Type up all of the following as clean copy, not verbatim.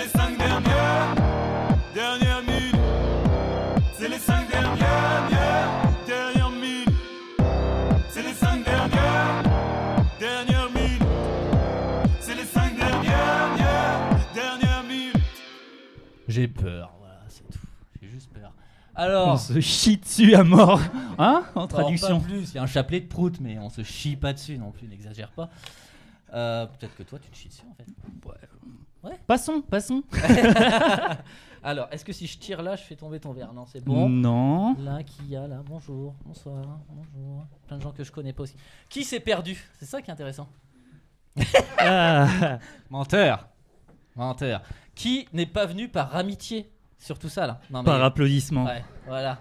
les 5 dernières minutes. C'est les 5 dernières minutes. C'est les 5 dernières minutes. C'est les 5 dernières minutes. J'ai peur, voilà, c'est tout. J'ai juste peur. Alors, On se chie dessus à mort, hein, en traduction. pas plus. Il y a un chapelet de prout, mais on se chie pas dessus non plus, n'exagère pas. Peut-être que toi, tu te chies dessus en fait. Ouais. Passons. Alors, est-ce que si je tire là, je fais tomber ton verre? Non, c'est bon. Non. Là, qui y a là? Bonjour, bonsoir, bonjour. Plein de gens que je connais pas aussi. Qui s'est perdu? C'est ça qui est intéressant. Menteur. Qui n'est pas venu par amitié sur tout ça là? Non, mais... Par applaudissement. Ouais, voilà.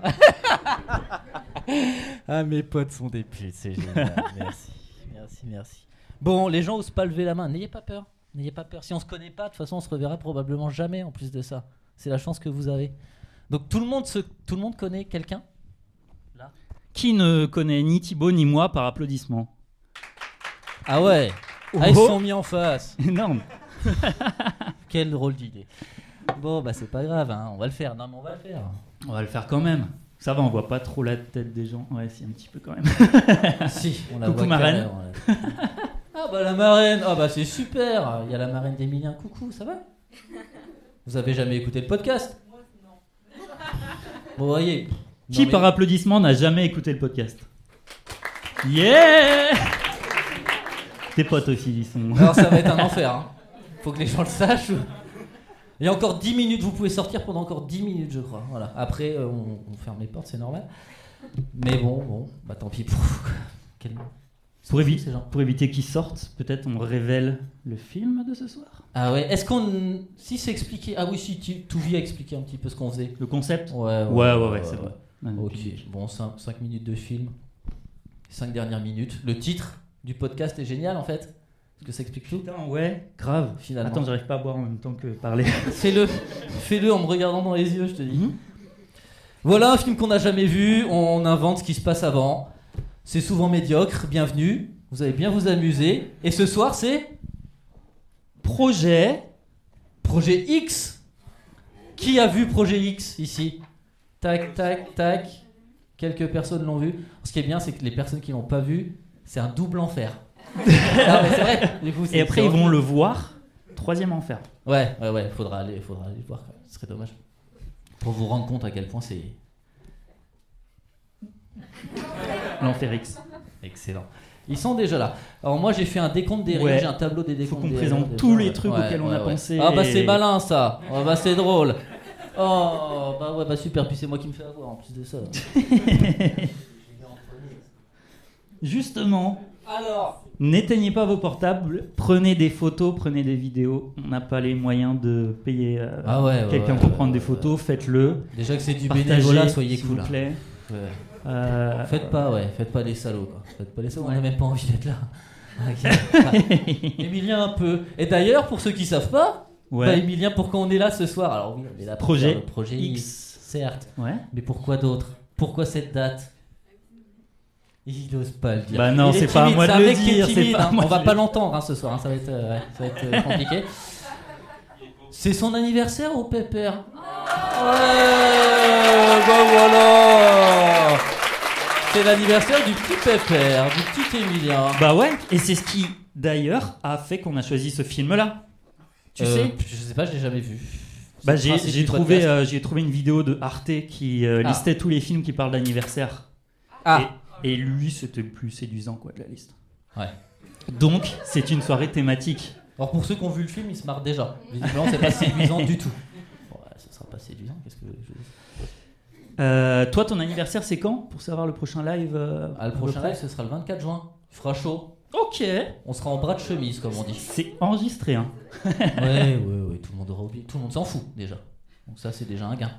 Ah, mes potes sont des putes, c'est génial. Merci. Bon, les gens osent pas lever la main. N'ayez pas peur. Si on se connaît pas, de toute façon, on se reverra probablement jamais en plus de ça. C'est la chance que vous avez. Donc tout le monde connaît quelqu'un là. Qui ne connaît ni Thibaut ni moi par applaudissement? Ah ouais. Ils se sont mis en face. Énorme. Quelle drôle d'idée. Bon, bah c'est pas grave, hein. On va le faire. Non, mais on va le faire. On va le faire quand même. Ça va, on voit pas trop la tête des gens. Ouais, si, un petit peu quand même. Si, on la Coucou voit marraine. carrément, là. Ah bah la marraine. Ah bah c'est super. Il y a la marraine d'Emilien. Coucou, ça va? Vous avez jamais écouté le podcast? Moi, non. Bon, voyez. Qui par applaudissement n'a jamais écouté le podcast? Yeah. Tes potes aussi, ils sont... Alors ça va être un enfer, hein. Faut que les gens le sachent. Il y a encore 10 minutes, vous pouvez sortir pendant encore 10 minutes, je crois. Voilà. Après, on ferme les portes, c'est normal. Mais bon, bah tant pis pour vous. Pour éviter qu'ils sortent, peut-être on révèle le film de ce soir. Ah ouais, est-ce qu'on... Si c'est expliqué... Ah oui, si, Touvi a expliqué un petit peu ce qu'on faisait. Le concept? Ouais, c'est bon. Ok, bon, 5 minutes de film. 5 dernières minutes. Le titre du podcast est génial en fait. Parce que ça explique tout. Putain, ouais, grave. Finalement. Attends, j'arrive pas à boire en même temps que parler. Fais-le en me regardant dans les yeux, je te dis. Voilà un film qu'on n'a jamais vu, on invente ce qui se passe avant. C'est souvent médiocre, bienvenue. Vous allez bien vous amuser. Et ce soir, c'est... Projet X. Qui a vu Projet X ici? Tac, tac, tac. Quelques personnes l'ont vu. Ce qui est bien, c'est que les personnes qui l'ont pas vu, c'est un double enfer. Non, mais c'est vrai. Du coup, et après, ils vont le voir. 3e enfer. Ouais. Faudra aller le voir. Ce serait dommage. Pour vous rendre compte à quel point c'est... L'enfer X. Excellent. Ils sont déjà là. Alors moi j'ai fait un décompte des rires, j'ai un tableau des décomptes. Faut qu'on des présente rires, tous les trucs auxquels on a pensé. Ah bah c'est malin ça. Ah bah c'est drôle. Oh bah ouais bah super, puis c'est moi qui me fais avoir en plus de ça. Justement. Alors, n'éteignez pas vos portables, prenez des photos, prenez des vidéos. On n'a pas les moyens de payer quelqu'un pour prendre des photos, faites-le. Déjà que c'est du bénévolat, soyez s'il cool. vous plaît. Faites pas les salauds quoi. Faites pas les salauds, on n'a même pas envie d'être là. Emilien un peu. Et d'ailleurs, pour ceux qui savent pas, Emilien, pourquoi on est là ce soir? Alors oui, on est là pour faire le projet X, certes. Ouais. Mais pourquoi d'autres? Pourquoi cette date? Il n'ose pas le dire. Bah non, c'est pas à moi de le dire. On va pas l'entendre ce soir, ça va être compliqué. C'est son anniversaire au Pépère. Ouais, bah voilà. C'est l'anniversaire du petit Pépère, du petit Emilien. Bah ouais, et c'est ce qui d'ailleurs a fait qu'on a choisi ce film-là. Tu sais? Je sais pas, je l'ai jamais vu. Bah j'ai trouvé une vidéo de Arte qui listait tous les films qui parlent d'anniversaire. Et lui, c'était le plus séduisant quoi, de la liste. Ouais. Donc, c'est une soirée thématique. Alors, pour ceux qui ont vu le film, ils se marrent déjà. Visiblement, c'est pas séduisant du tout. Ouais, ça sera pas séduisant. Qu'est-ce que je dis ? Toi, ton anniversaire, c'est quand? Pour savoir le prochain live le prochain live, ce sera le 24 juin. Il fera chaud. Ok. On sera en bras de chemise, comme on dit. C'est enregistré, hein. Ouais. Tout le monde aura oublié. Tout le monde s'en fout, déjà. Donc, ça, c'est déjà un gain.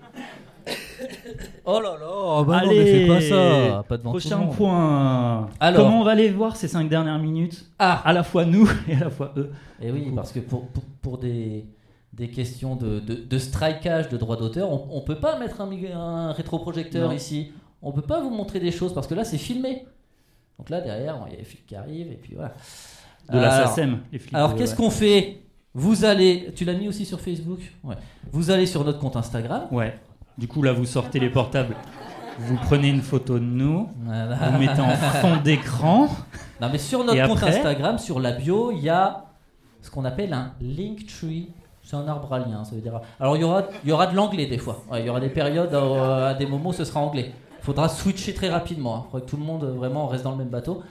Oh là là, bah allez, non, mais fais pas ça, pas devant prochain tout le monde. Point. Alors, comment on va les voir ces 5 dernières minutes? À la fois nous et à la fois eux. Et oui, parce que pour des questions de strikeage de droits d'auteur, on peut pas mettre un rétroprojecteur ici. On peut pas vous montrer des choses parce que là c'est filmé. Donc là derrière, il y a les flics qui arrivent et puis voilà. De la SACEM, les flics. Alors qu'est-ce qu'on fait? Vous allez... Tu l'as mis aussi sur Facebook ? Ouais. Vous allez sur notre compte Instagram. Ouais. Du coup, là, vous sortez les portables. Vous prenez une photo de nous. Voilà. Vous mettez en fond d'écran. Non, mais sur notre Et compte après Instagram, sur la bio, il y a ce qu'on appelle un Linktree. C'est un arbre à lien, ça veut dire... Alors, il y aura de l'anglais des fois. Ouais, il y aura des périodes, à des moments, ce sera anglais. Il faudra switcher très rapidement. Il faudra que tout le monde, vraiment, reste dans le même bateau.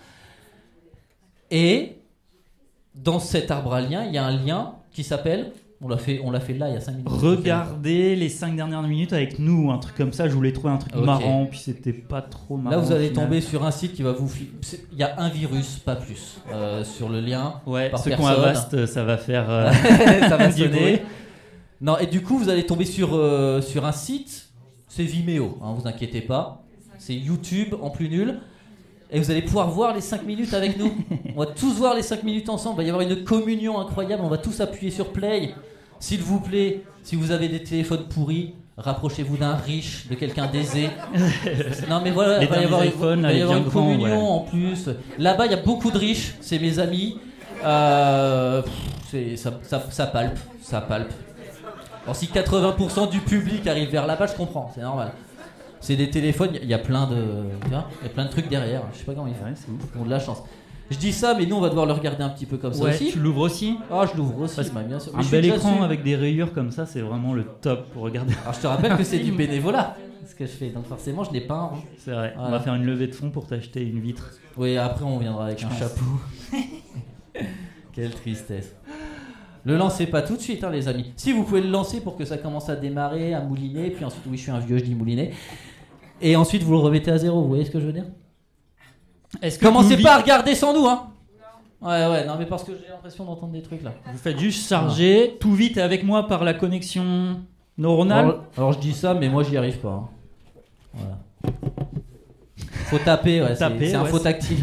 Et dans cet arbre à lien, il y a un lien qui s'appelle... On l'a fait là, il y a 5 minutes. Regardez les 5 dernières minutes avec nous, un truc comme ça. Je voulais trouver un truc marrant, puis c'était pas trop marrant. Là, vous allez tomber sur un site qui va vous... Il y a un virus, pas plus, sur le lien. Ouais, par ceux qui personne. ont Avast, ça va faire... Ça va du bruit. sonner. Non, et du coup, vous allez tomber sur un site, c'est Vimeo, hein, vous inquiétez pas. C'est YouTube en plus nul. Et vous allez pouvoir voir les 5 minutes avec nous. On va tous voir les 5 minutes ensemble. Il va y avoir une communion incroyable. On va tous appuyer sur play. S'il vous plaît, si vous avez des téléphones pourris, rapprochez-vous d'un riche, de quelqu'un d'aisé. Non mais voilà, Les il va y avoir, iPhones, il va y les avoir bien une grands, communion ouais. en plus. Là-bas, il y a beaucoup de riches. C'est mes amis. Ça palpe. Ça palpe. Alors si 80% du public arrive vers là-bas, je comprends. C'est normal. C'est des téléphones, il y a plein de, tu vois, il y a plein de trucs derrière. Je sais pas comment ils font. Ouais, c'est ouf. Ils ont de la chance. Je dis ça, mais nous on va devoir le regarder un petit peu comme ça Ouais, aussi. tu l'ouvres aussi. Ah, je l'ouvre aussi, Parce que bah, bien sûr. Mais Un je suis bel déjà écran dessus. avec des rayures comme ça, c'est vraiment le top pour regarder. Alors je te rappelle que c'est du bénévolat, ce que je fais. Donc forcément, je n'ai pas un rond. C'est vrai. On Voilà. va faire une levée de fonds pour t'acheter une vitre. Oui, après on viendra avec un chapeau. Quelle tristesse. Le lancez pas tout de suite, hein, les amis. Si vous pouvez le lancer pour que ça commence à démarrer, à mouliner, puis ensuite, oui, je suis un vieux, je dis mouliner. Et ensuite, vous le remettez à zéro. Vous voyez ce que je veux dire? Commencez pas à regarder sans nous, hein. Ouais, non, mais parce que j'ai l'impression d'entendre des trucs là. Vous faites juste charger. Tout vite est avec moi par la connexion neuronale. Alors, je dis ça, mais moi j'y arrive pas. Hein. Voilà. Faut taper, ouais, c'est un ouais, faux tactile.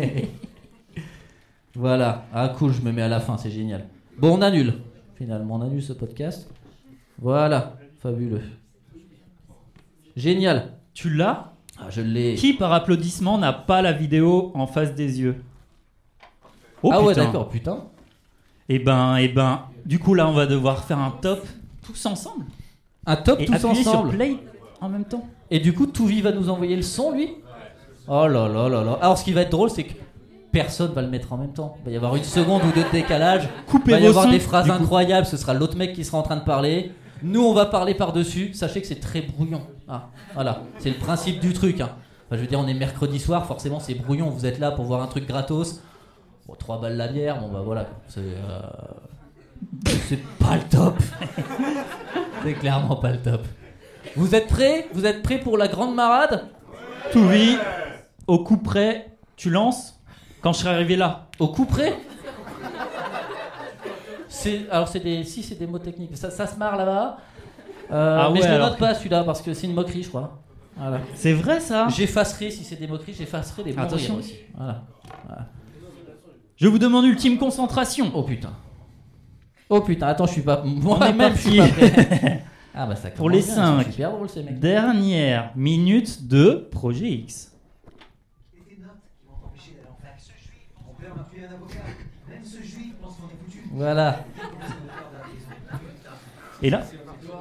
Voilà. Ah cool, je me mets à la fin, c'est génial. Bon, on annule. Finalement, on annule ce podcast. Voilà, fabuleux. Génial. Tu l'as? Ah, je l'ai. Qui par applaudissement n'a pas la vidéo en face des yeux? Oh, Ah ouais, putain. d'accord, putain. Eh ben, du coup là on va devoir faire un top tous ensemble. Un top Et tous appuyer ensemble. sur play en même temps. Et du coup, Touvi va nous envoyer le son, lui. Oh là là là là. Alors, ce qui va être drôle, c'est que personne va le mettre en même temps. Il va y avoir une seconde ou deux de décalage. Coupez Il va y vos avoir sons, des phrases du coup. incroyables. Ce sera l'autre mec qui sera en train de parler. Nous, on va parler par-dessus. Sachez que c'est très brouillon. Ah, voilà. C'est le principe du truc. Hein. Enfin, je veux dire, on est mercredi soir. Forcément, c'est brouillon. Vous êtes là pour voir un truc gratos. Bon, 3 balles la bière. Bon, bah voilà. C'est pas le top. C'est clairement pas le top. Vous êtes prêts? Vous êtes prêts pour la grande marade? Touvi, au coup près, tu lances quand je serai arrivé là. Au coup près? Alors c'est des mots techniques. Ça se marre là-bas. Mais ouais, je le alors note pas celui-là parce que c'est une moquerie, je crois. Voilà. C'est vrai ça? J'effacerai si c'est des moqueries, j'effacerai les bons Attention. rires aussi. Voilà. Je vous demande ultime concentration. Oh putain. Oh putain, attends, je suis pas. On est Moi-même, je suis parti. pas prêt. Ah bah ça commence Pour les bien, 5 c'est super drôle ces mecs. dernières minutes de Projet X. Voilà. Et là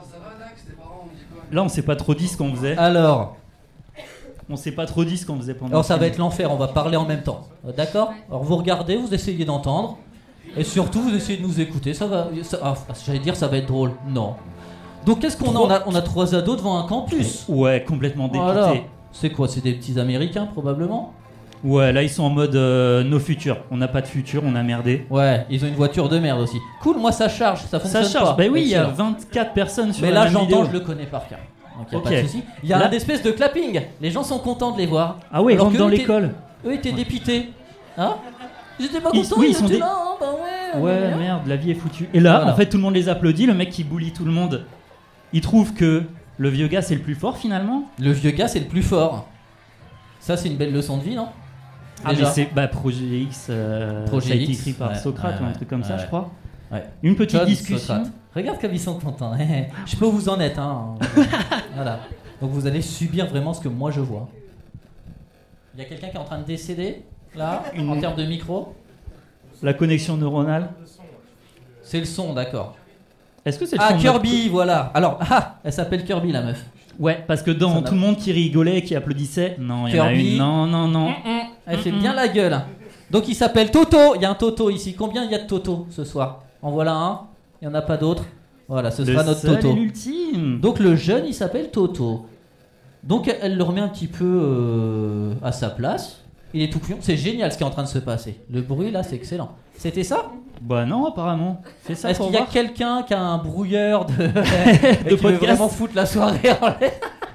on s'est pas trop dit ce qu'on faisait. Alors Pendant. Alors ça va être l'enfer, on va parler en même temps. D'accord? Alors vous regardez, vous essayez d'entendre. Et surtout, vous essayez de nous écouter. J'allais dire ça va être drôle. Non. Donc qu'est-ce qu'on a? On a 3 ados devant un campus. Ouais, complètement député. Voilà. C'est quoi? C'est des petits Américains probablement? Ouais, là ils sont en mode no future. On n'a pas de futur, on a merdé. Ouais, ils ont une voiture de merde aussi. Cool, moi ça charge, ça fonctionne Ça charge. pas. Bah oui, il y a Excellent. 24 personnes sur Mais la là même j'entends, vidéo. je le connais par cœur. Donc y a Ok. pas de souci. Il y a Là- un espèce de clapping. Les gens sont contents de les voir. Ah ouais, ils Alors rentrent que dans eux, l'école. Eux étaient dépités. Hein? Ils étaient pas Ils- contents, oui, ils ils sont étaient dé- là, hein, bah ouais. Ouais, merde, la vie est foutue. Et là, Voilà. en fait, tout le monde les applaudit. Le mec qui bully tout le monde, il trouve que le vieux gars c'est le plus fort finalement. Le vieux gars, c'est le plus fort. Ça, c'est une belle leçon de vie, non? Ah, mais Déjà. c'est Projet X. Projet ça a été X, écrit par ouais, Socrate ouais, ou un truc comme ça, ouais. je crois. Ouais. Une petite John discussion. Socrate. Regarde comme ils sont contents. Je peux où vous en êtes. Hein. Voilà. Donc vous allez subir vraiment ce que moi je vois. Il y a quelqu'un qui est en train de décéder, là, en termes de micro. La connexion neuronale. C'est le son, d'accord. Est-ce que c'est le Ah, son de Kirby, voilà. Alors, elle s'appelle Kirby, la meuf. Ouais, parce que dans tout le monde qui rigolait, qui applaudissait, non, il y en a Kirby. une. Non. Elle fait bien la gueule. Donc il s'appelle Toto. Il y a un Toto ici. Combien il y a de Toto ce soir? En voilà un. Il n'y en a pas d'autres. Voilà, ce sera notre seul Toto. et l'ultime. Donc le jeune, il s'appelle Toto. Donc elle le remet un petit peu à sa place. Il est tout couillon. C'est génial ce qui est en train de se passer. Le bruit là, c'est excellent. C'était ça? Bah non, apparemment. C'est ça. Est-ce qu'il y a quelqu'un qui a un brouilleur de de qui veut podcast vraiment foutre la soirée en l'air?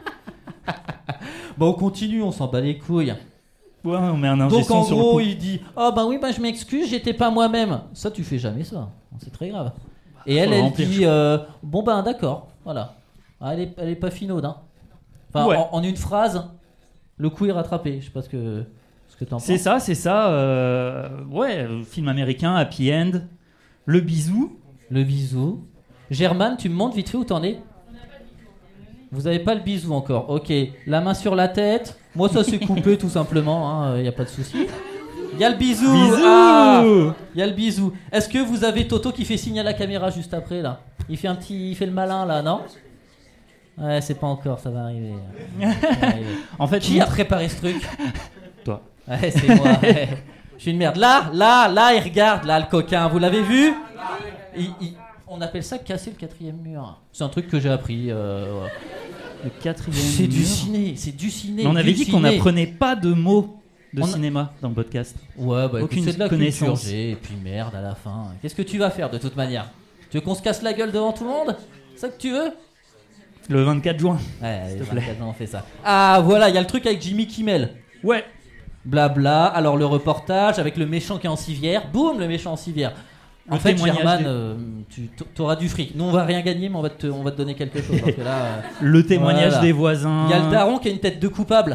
Bon, on continue, on s'en bat les couilles. Ouais, on met un ingé Donc en son sur le gros, coup. il dit oh ben oui, ben je m'excuse, j'étais pas moi-même. Ça, tu fais jamais ça. C'est très grave. Et elle remplir, dit bon ben d'accord, voilà. Ah, elle est pas finaude, hein. Enfin, Ouais. en une phrase, le coup est rattrapé. Je sais pas ce que t'en penses. C'est ça. Ouais, film américain, happy end. Le bisou. Le bisou. Germaine, tu me montres vite fait où t'en es? Vous avez pas le bisou encore. Ok, la main sur la tête. Moi, ça s'est coupé tout simplement. Il y a pas de souci. Il y a le bisou. Il y a le bisou. Est-ce que vous avez Toto qui fait signe à la caméra juste après là? Il fait le malin là, non? Ouais, c'est pas encore, ça va arriver. En fait, Qui a préparé ce truc? Toi. Ouais, c'est moi. Ouais. Je suis une merde. Là, il regarde là le coquin. Vous l'avez vu? On appelle ça casser le quatrième mur. C'est un truc que j'ai appris. Le quatrième C'est du mur. ciné, c'est du ciné. Mais on avait du dit qu'on ciné. n'apprenait pas de mots de cinéma dans le podcast. Ouais, bah écoute, Aucune c'est de la connaissance. culture G, et puis merde à la fin. Qu'est-ce que tu vas faire de toute manière? Tu veux qu'on se casse la gueule devant tout le monde? C'est ça que tu veux? Le 24 juin. Ouais, S'il les te plaît. 24 ans, on fait ça. Ah voilà, il y a le truc avec Jimmy Kimmel. Ouais. Blabla, alors le reportage avec le méchant qui est en civière. Boum, le méchant en civière. En Le fait, témoignage Germaine, tu auras du fric. Nous, on va rien gagner, mais on va te donner quelque chose. Parce que là, Le témoignage voilà. des voisins. il y a le daron qui a une tête de coupable.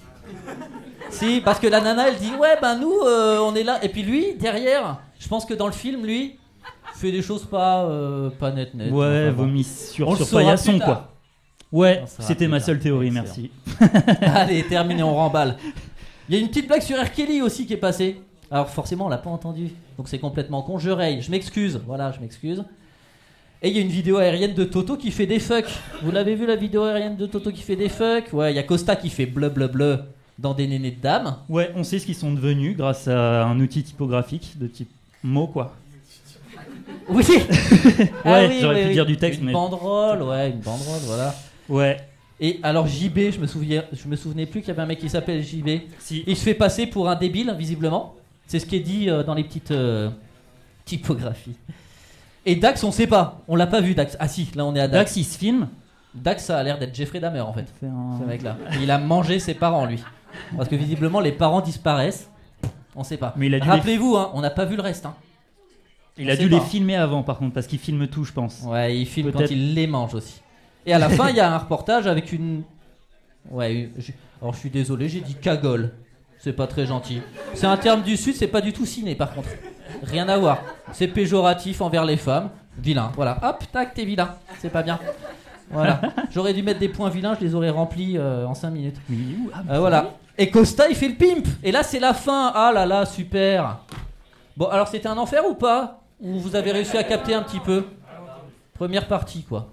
Si, parce que la nana, elle dit ouais, ben nous, on est là. Et puis lui, derrière, je pense que dans le film, lui, fait des choses pas net. Ouais, Enfin, bon. vomi On sur le saura paillasson plus tard. quoi. Ouais, On saura c'était plus ma tard. seule théorie, Excellent. merci. Allez, terminé, on remballe. Il y a une petite blague sur R. Kelly aussi qui est passée. Alors forcément, on l'a pas entendu. Donc c'est complètement con. Je raye. Je m'excuse. Voilà, je m'excuse. Et il y a une vidéo aérienne de Toto qui fait des fucks. Vous l'avez vu la vidéo aérienne de Toto qui fait des fucks? Ouais, il y a Costa qui fait bleu bleu bleu dans des nénés de dames. Ouais, on sait ce qu'ils sont devenus grâce à un outil typographique de type mot quoi. Oui. Ouais, j'aurais pu dire du texte, une mais- banderole, ouais, une banderole, voilà. Ouais. Et alors JB, je me souvenais plus qu'il y avait un mec qui s'appelle JB. Si. Il se fait passer pour un débile, visiblement. C'est ce qui est dit dans les petites typographies. Et Dax, on sait pas. On l'a pas vu, Dax. Ah si, là on est à Dax. Dax, il se filme. Dax, ça a l'air d'être Jeffrey Dahmer en fait, Fait un- ce mec-là. Il a mangé ses parents, lui. Parce que visiblement, les parents disparaissent. On sait pas. Mais il a dû Rappelez-vous, hein, on n'a pas vu le reste. Hein. Il On a sait dû pas. les filmer avant par contre, parce qu'il filme tout, je pense. Ouais, il filme quand Peut-être. il les mange aussi. Et à la fin, il y a un reportage avec une. Ouais, alors je suis désolé, j'ai dit cagole. C'est pas très gentil. C'est un terme du Sud, c'est pas du tout ciné par contre. Rien à voir. C'est péjoratif envers les femmes. Vilain, voilà. Hop, tac, t'es vilain. C'est pas bien. Voilà. J'aurais dû mettre des points vilains, je les aurais remplis en 5 minutes. Mais il est où Ah, Voilà. Et Costa, il fait le pimp. Et là, c'est la fin. Ah là là, super. Bon, alors c'était un enfer ou pas? Ou vous avez réussi à capter un petit peu? Première partie, quoi.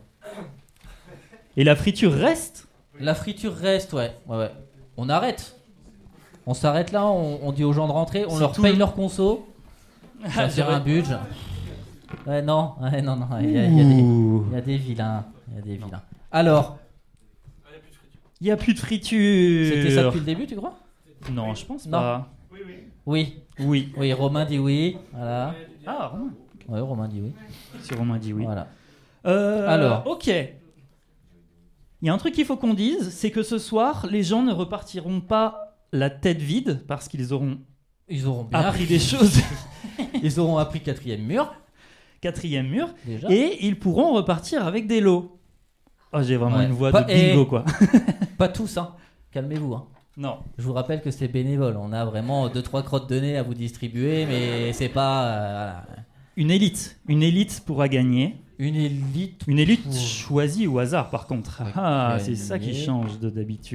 Et la friture reste. La friture reste, ouais. On arrête. On s'arrête là, on dit aux gens de rentrer, on C'est leur tout paye le- leur conso. Ça fait un budget. Ouais, non, il y a des vilains. Il y a des vilains. Alors, Il n'y a plus de friture. c'était ça depuis le début, tu crois? Non, je pense Non. pas. Oui. Oui. Oui, Romain dit oui. Voilà. Ah, Romain. Ouais, Romain dit oui. Si Romain dit oui. Voilà. Alors. Ok. Il y a un truc qu'il faut qu'on dise, c'est que ce soir, les gens ne repartiront pas la tête vide parce qu'ils auront Ils auront bien appris des choses. Ils auront appris quatrième mur, Quatrième mur. déjà. Et ils pourront repartir avec des lots. Oh, j'ai vraiment Ouais. une voix Pas- de bingo, et- quoi. Pas tous, hein. Calmez-vous, hein. Non. Je vous rappelle que c'est bénévole. On a vraiment 2-3 crottes de nez à vous distribuer, mais c'est pas voilà. Une élite pourra gagner. Une élite. Une élite Pour- choisie au hasard, par contre. Ouais, Ah, gagner. c'est ça qui change de d'habitude.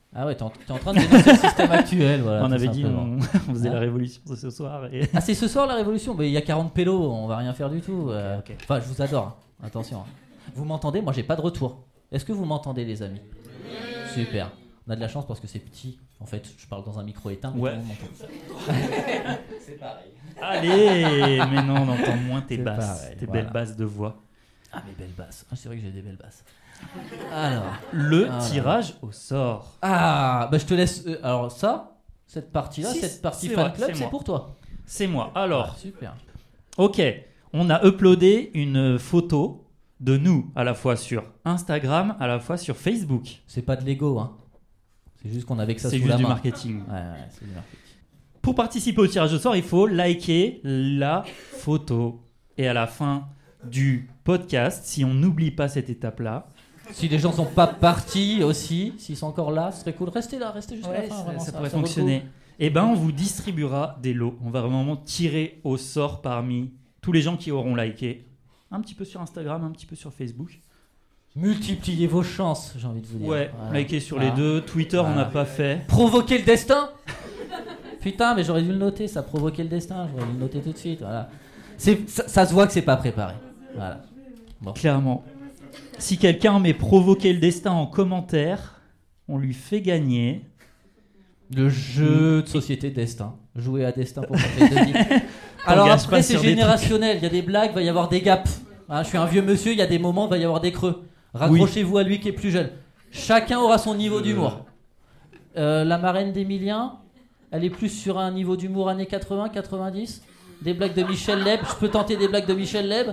Ah ouais, t'es en train de dénoncer le système actuel. Voilà, On tout avait dit simplement. on faisait Ah. la révolution ce soir. Et... Ah, c'est ce soir la révolution? Mais il y a 40 pélos, on va rien faire du tout. Ok. Enfin, je vous adore, hein. Attention. Hein. Vous m'entendez? Moi, j'ai pas de retour. Est-ce que vous m'entendez, les amis? Super. On a de la chance parce que c'est petit. En fait, je parle dans un micro éteint. Mais Ouais. tout le monde m'entend. C'est pareil. Allez, mais non, on entend moins tes C'est basses, pareil, tes voilà. belles basses de voix. Ah, mes belles basses. Ah, c'est vrai que j'ai des belles basses. Alors. Le Ah, tirage au sort. Ah, bah je te laisse. Alors, ça, cette partie-là, Si, cette partie c'est fan vrai, club, c'est c'est moi. pour toi. C'est moi. Ah, Alors, super. ok, on a uploadé une photo de nous à la fois sur Instagram, à la fois sur Facebook. C'est pas de l'ego, hein. C'est juste qu'on avait que ça C'est sous juste la du main. marketing. Ouais, c'est du marketing. Pour participer au tirage au sort, il faut liker la photo. Et à la fin du podcast, si on n'oublie pas cette étape-là, Si les gens sont pas partis aussi, s'ils sont encore là, ce serait cool. Restez là, restez jusqu'à la fin. ça, vraiment, ça pourrait vaut le coup. fonctionner. Et ben, on vous distribuera des lots. On va vraiment tirer au sort parmi tous les gens qui auront liké. Un petit peu sur Instagram, un petit peu sur Facebook. Multipliez vos chances, j'ai envie de vous dire. Ouais, Voilà. liker sur les Ah. deux. Twitter, on Voilà. n'a pas fait. Provoquer le destin. Putain, mais j'aurais dû le noter, ça provoquer le destin. J'aurais dû le noter tout de suite. Voilà. Ça se voit que c'est pas préparé. Voilà. Bon. Clairement. Si quelqu'un met provoquer le destin en commentaire, on lui fait gagner. Le jeu de société destin. Jouer à destin pour faire des devis. Alors T'engages après, pas c'est sur des générationnel. Il y a des blagues, il va y avoir des gaps. Hein, je suis un vieux monsieur, il y a des moments, il va y avoir des creux. Raccrochez-vous à lui qui est plus jeune. Chacun aura son niveau d'humour. La marraine d'Emilien, elle est plus sur un niveau d'humour années 80, 90. Des blagues de Michel Leb. Je peux tenter des blagues de Michel Leb.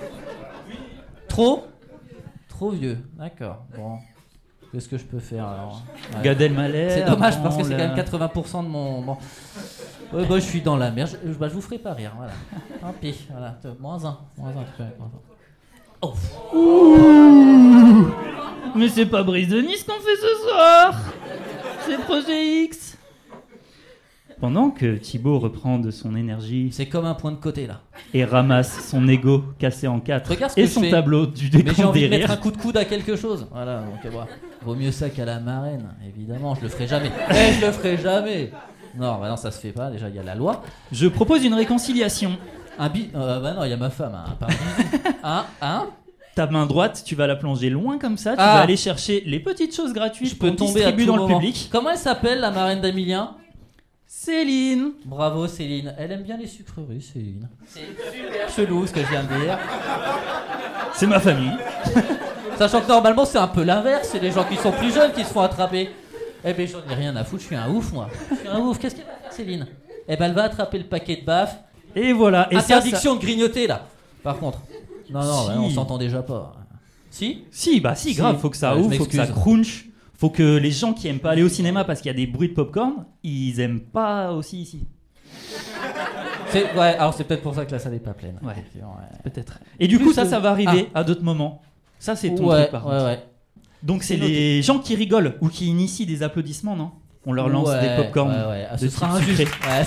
Trop vieux. D'accord. Bon. Qu'est-ce que je peux faire alors? Ouais. Gad Elmaleh. C'est dommage parce que bon, c'est là. quand même 80% de mon. Bon. Ouais, bah, je suis dans la merde. Je vous ferai pas rire. Voilà. Tant pis. Voilà. Moins un. Tu peux mettre moins un. Oh. Mais c'est pas Brise de Nice qu'on fait ce soir. C'est Projet X. Pendant que Thibaut reprend de son énergie C'est comme un point de côté là. et ramasse son ego cassé en 4 Regarde ce que et je son fais. tableau du Mais j'ai décompte envie des de mettre un rires. coup de coude à quelque chose. Voilà. Donc, voilà. Vaut mieux ça qu'à la marraine. Évidemment, je le ferai jamais. Je le ferai jamais. Non, bah non, ça se fait pas. Déjà, il y a la loi. Je propose une réconciliation. Bah non, il y a ma femme. Hein, pas un bisou. Ta main droite, tu vas la plonger loin comme ça, tu Ah. vas aller chercher les petites choses gratuites Je peux qu'on tomber à distribue tout dans moment. le public. Comment elle s'appelle, la marraine d'Emilien? Céline. Bravo Céline. Elle aime bien les sucreries, Céline. C'est super chelou ce que je viens de dire. C'est ma famille. Sachant que normalement c'est un peu l'inverse, c'est les gens qui sont plus jeunes qui se font attraper. Eh ben j'en ai rien à foutre, je suis un ouf moi. Je suis un ouf, qu'est-ce qu'elle va faire Céline? Eh ben elle va attraper le paquet de baffes. Et voilà. Et Interdiction de grignoter là. Par contre. Non, Si. bah, on s'entend déjà pas. Si? Si, Si. grave, faut que ça Ouais, je ouvre, faut que ça m'excuse. crunch. Faut que les gens qui aiment pas aller au cinéma parce qu'il y a des bruits de popcorn, ils aiment pas aussi ici. Ouais, alors c'est peut-être pour ça que la salle est pas pleine. Ouais. Effectivement, ouais. Peut-être. Et du Plus coup, ça de- va arriver à d'autres moments. Ça, c'est ton Ouais, truc par contre. ouais. Donc, c'est C'est noté. les gens qui rigolent ou qui initient des applaudissements, non? On leur lance Ouais, des popcorn. Ouais. Ah, de ce sera type injuste. sucré. Ouais,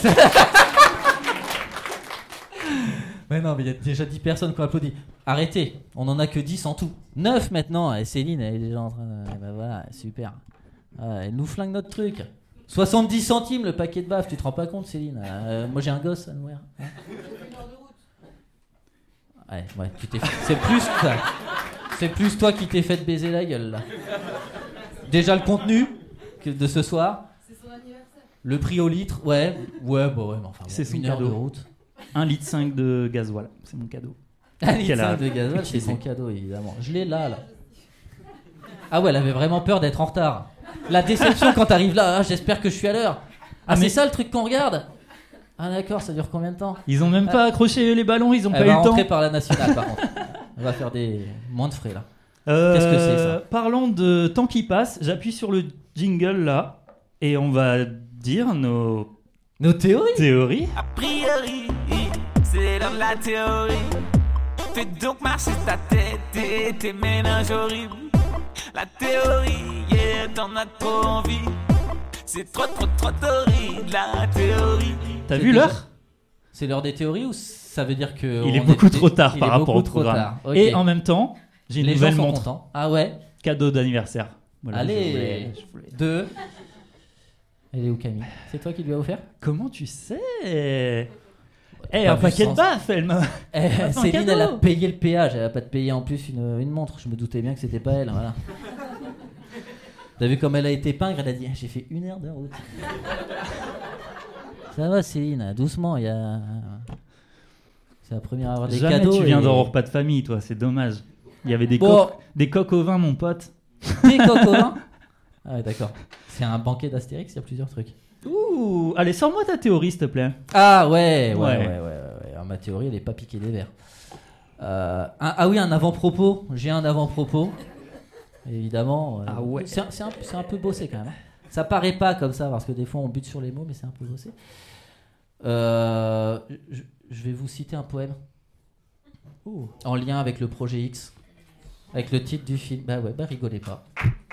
mais non, mais il y a déjà 10 personnes qui ont applaudi. Arrêtez, on en a que 10 en tout. 9 maintenant, et Céline, elle est déjà en train de. Bah voilà, super. Elle nous flingue notre truc. 70 centimes le paquet de baffes, tu te rends pas compte, Céline? Moi j'ai un gosse à nourrir. Hein. Ouais, tu t'es fait. C'est plus toi qui t'es fait baiser la gueule là. Déjà le contenu de ce soir. C'est son anniversaire. Le prix au litre, ouais, mais enfin, bon, C'est son une heure de cadeau. route. 1,5 litre de gasoil, c'est mon cadeau. Un litre Qu'elle a 5 de gasoil, c'est utilisé. son cadeau évidemment. Je l'ai là. Ah ouais, elle avait vraiment peur d'être en retard. La déception quand t'arrives là, j'espère que je suis à l'heure. Ah, mais- c'est ça le truc qu'on regarde? Ah d'accord, ça dure combien de temps? Ils ont même pas accroché les ballons, ils ont Elle pas eu va le temps. rentrer par la nationale par contre. Elle va faire moins de frais là. Qu'est-ce que c'est, ça? Parlons de temps qui passe, j'appuie sur le jingle là et on va dire nos Nos théories? théories. A priori, c'est dans la théorie. Fais donc marcher ta tête et tes méninges horribles. La théorie, yeah, t'en as trop envie. C'est trop torride, la théorie. T'as C'est vu déjà- l'heure? C'est l'heure des théories ou ça veut dire que Il est on beaucoup était- trop tard il par est rapport beaucoup au trop programme. tard. Ok. Et en même temps, j'ai une Les gens nouvelle sont montre. contents. Ah ouais. Cadeau d'anniversaire. Voilà, Allez, je voulais- 2, Elle est où, Camille? C'est toi qui lui as offert? Comment tu sais? Pas Un vu paquet de sens. baffes, elle m'a. un Céline, cadeau. elle a payé le péage, elle va pas te payer en plus une montre. Je me doutais bien que c'était pas elle, voilà. T'as vu comme elle a été pingre, elle a dit j'ai fait 1 heure de route. Ça va Céline, doucement, il y a... C'est la première à avoir des Jamais cadeaux. tu viens et... d'un repas de famille, toi, c'est dommage. Il y avait des, Bon. des coques au vin, mon pote. Des coques au vin. Ah ouais, d'accord. C'est un banquet d'Astérix, il y a plusieurs trucs. Ouh, allez, sors-moi ta théorie, s'il te plaît. Ah ouais. Ouais. Alors, ma théorie, elle est pas piquée des verres. Ah oui, un avant-propos. J'ai un avant-propos. Évidemment. Ah ouais. C'est un peu bossé quand même. Ça paraît pas comme ça parce que des fois on bute sur les mots, mais c'est un peu bossé. Je vais vous citer un poème. En lien avec le projet X, avec le titre du film. Bah rigolez pas.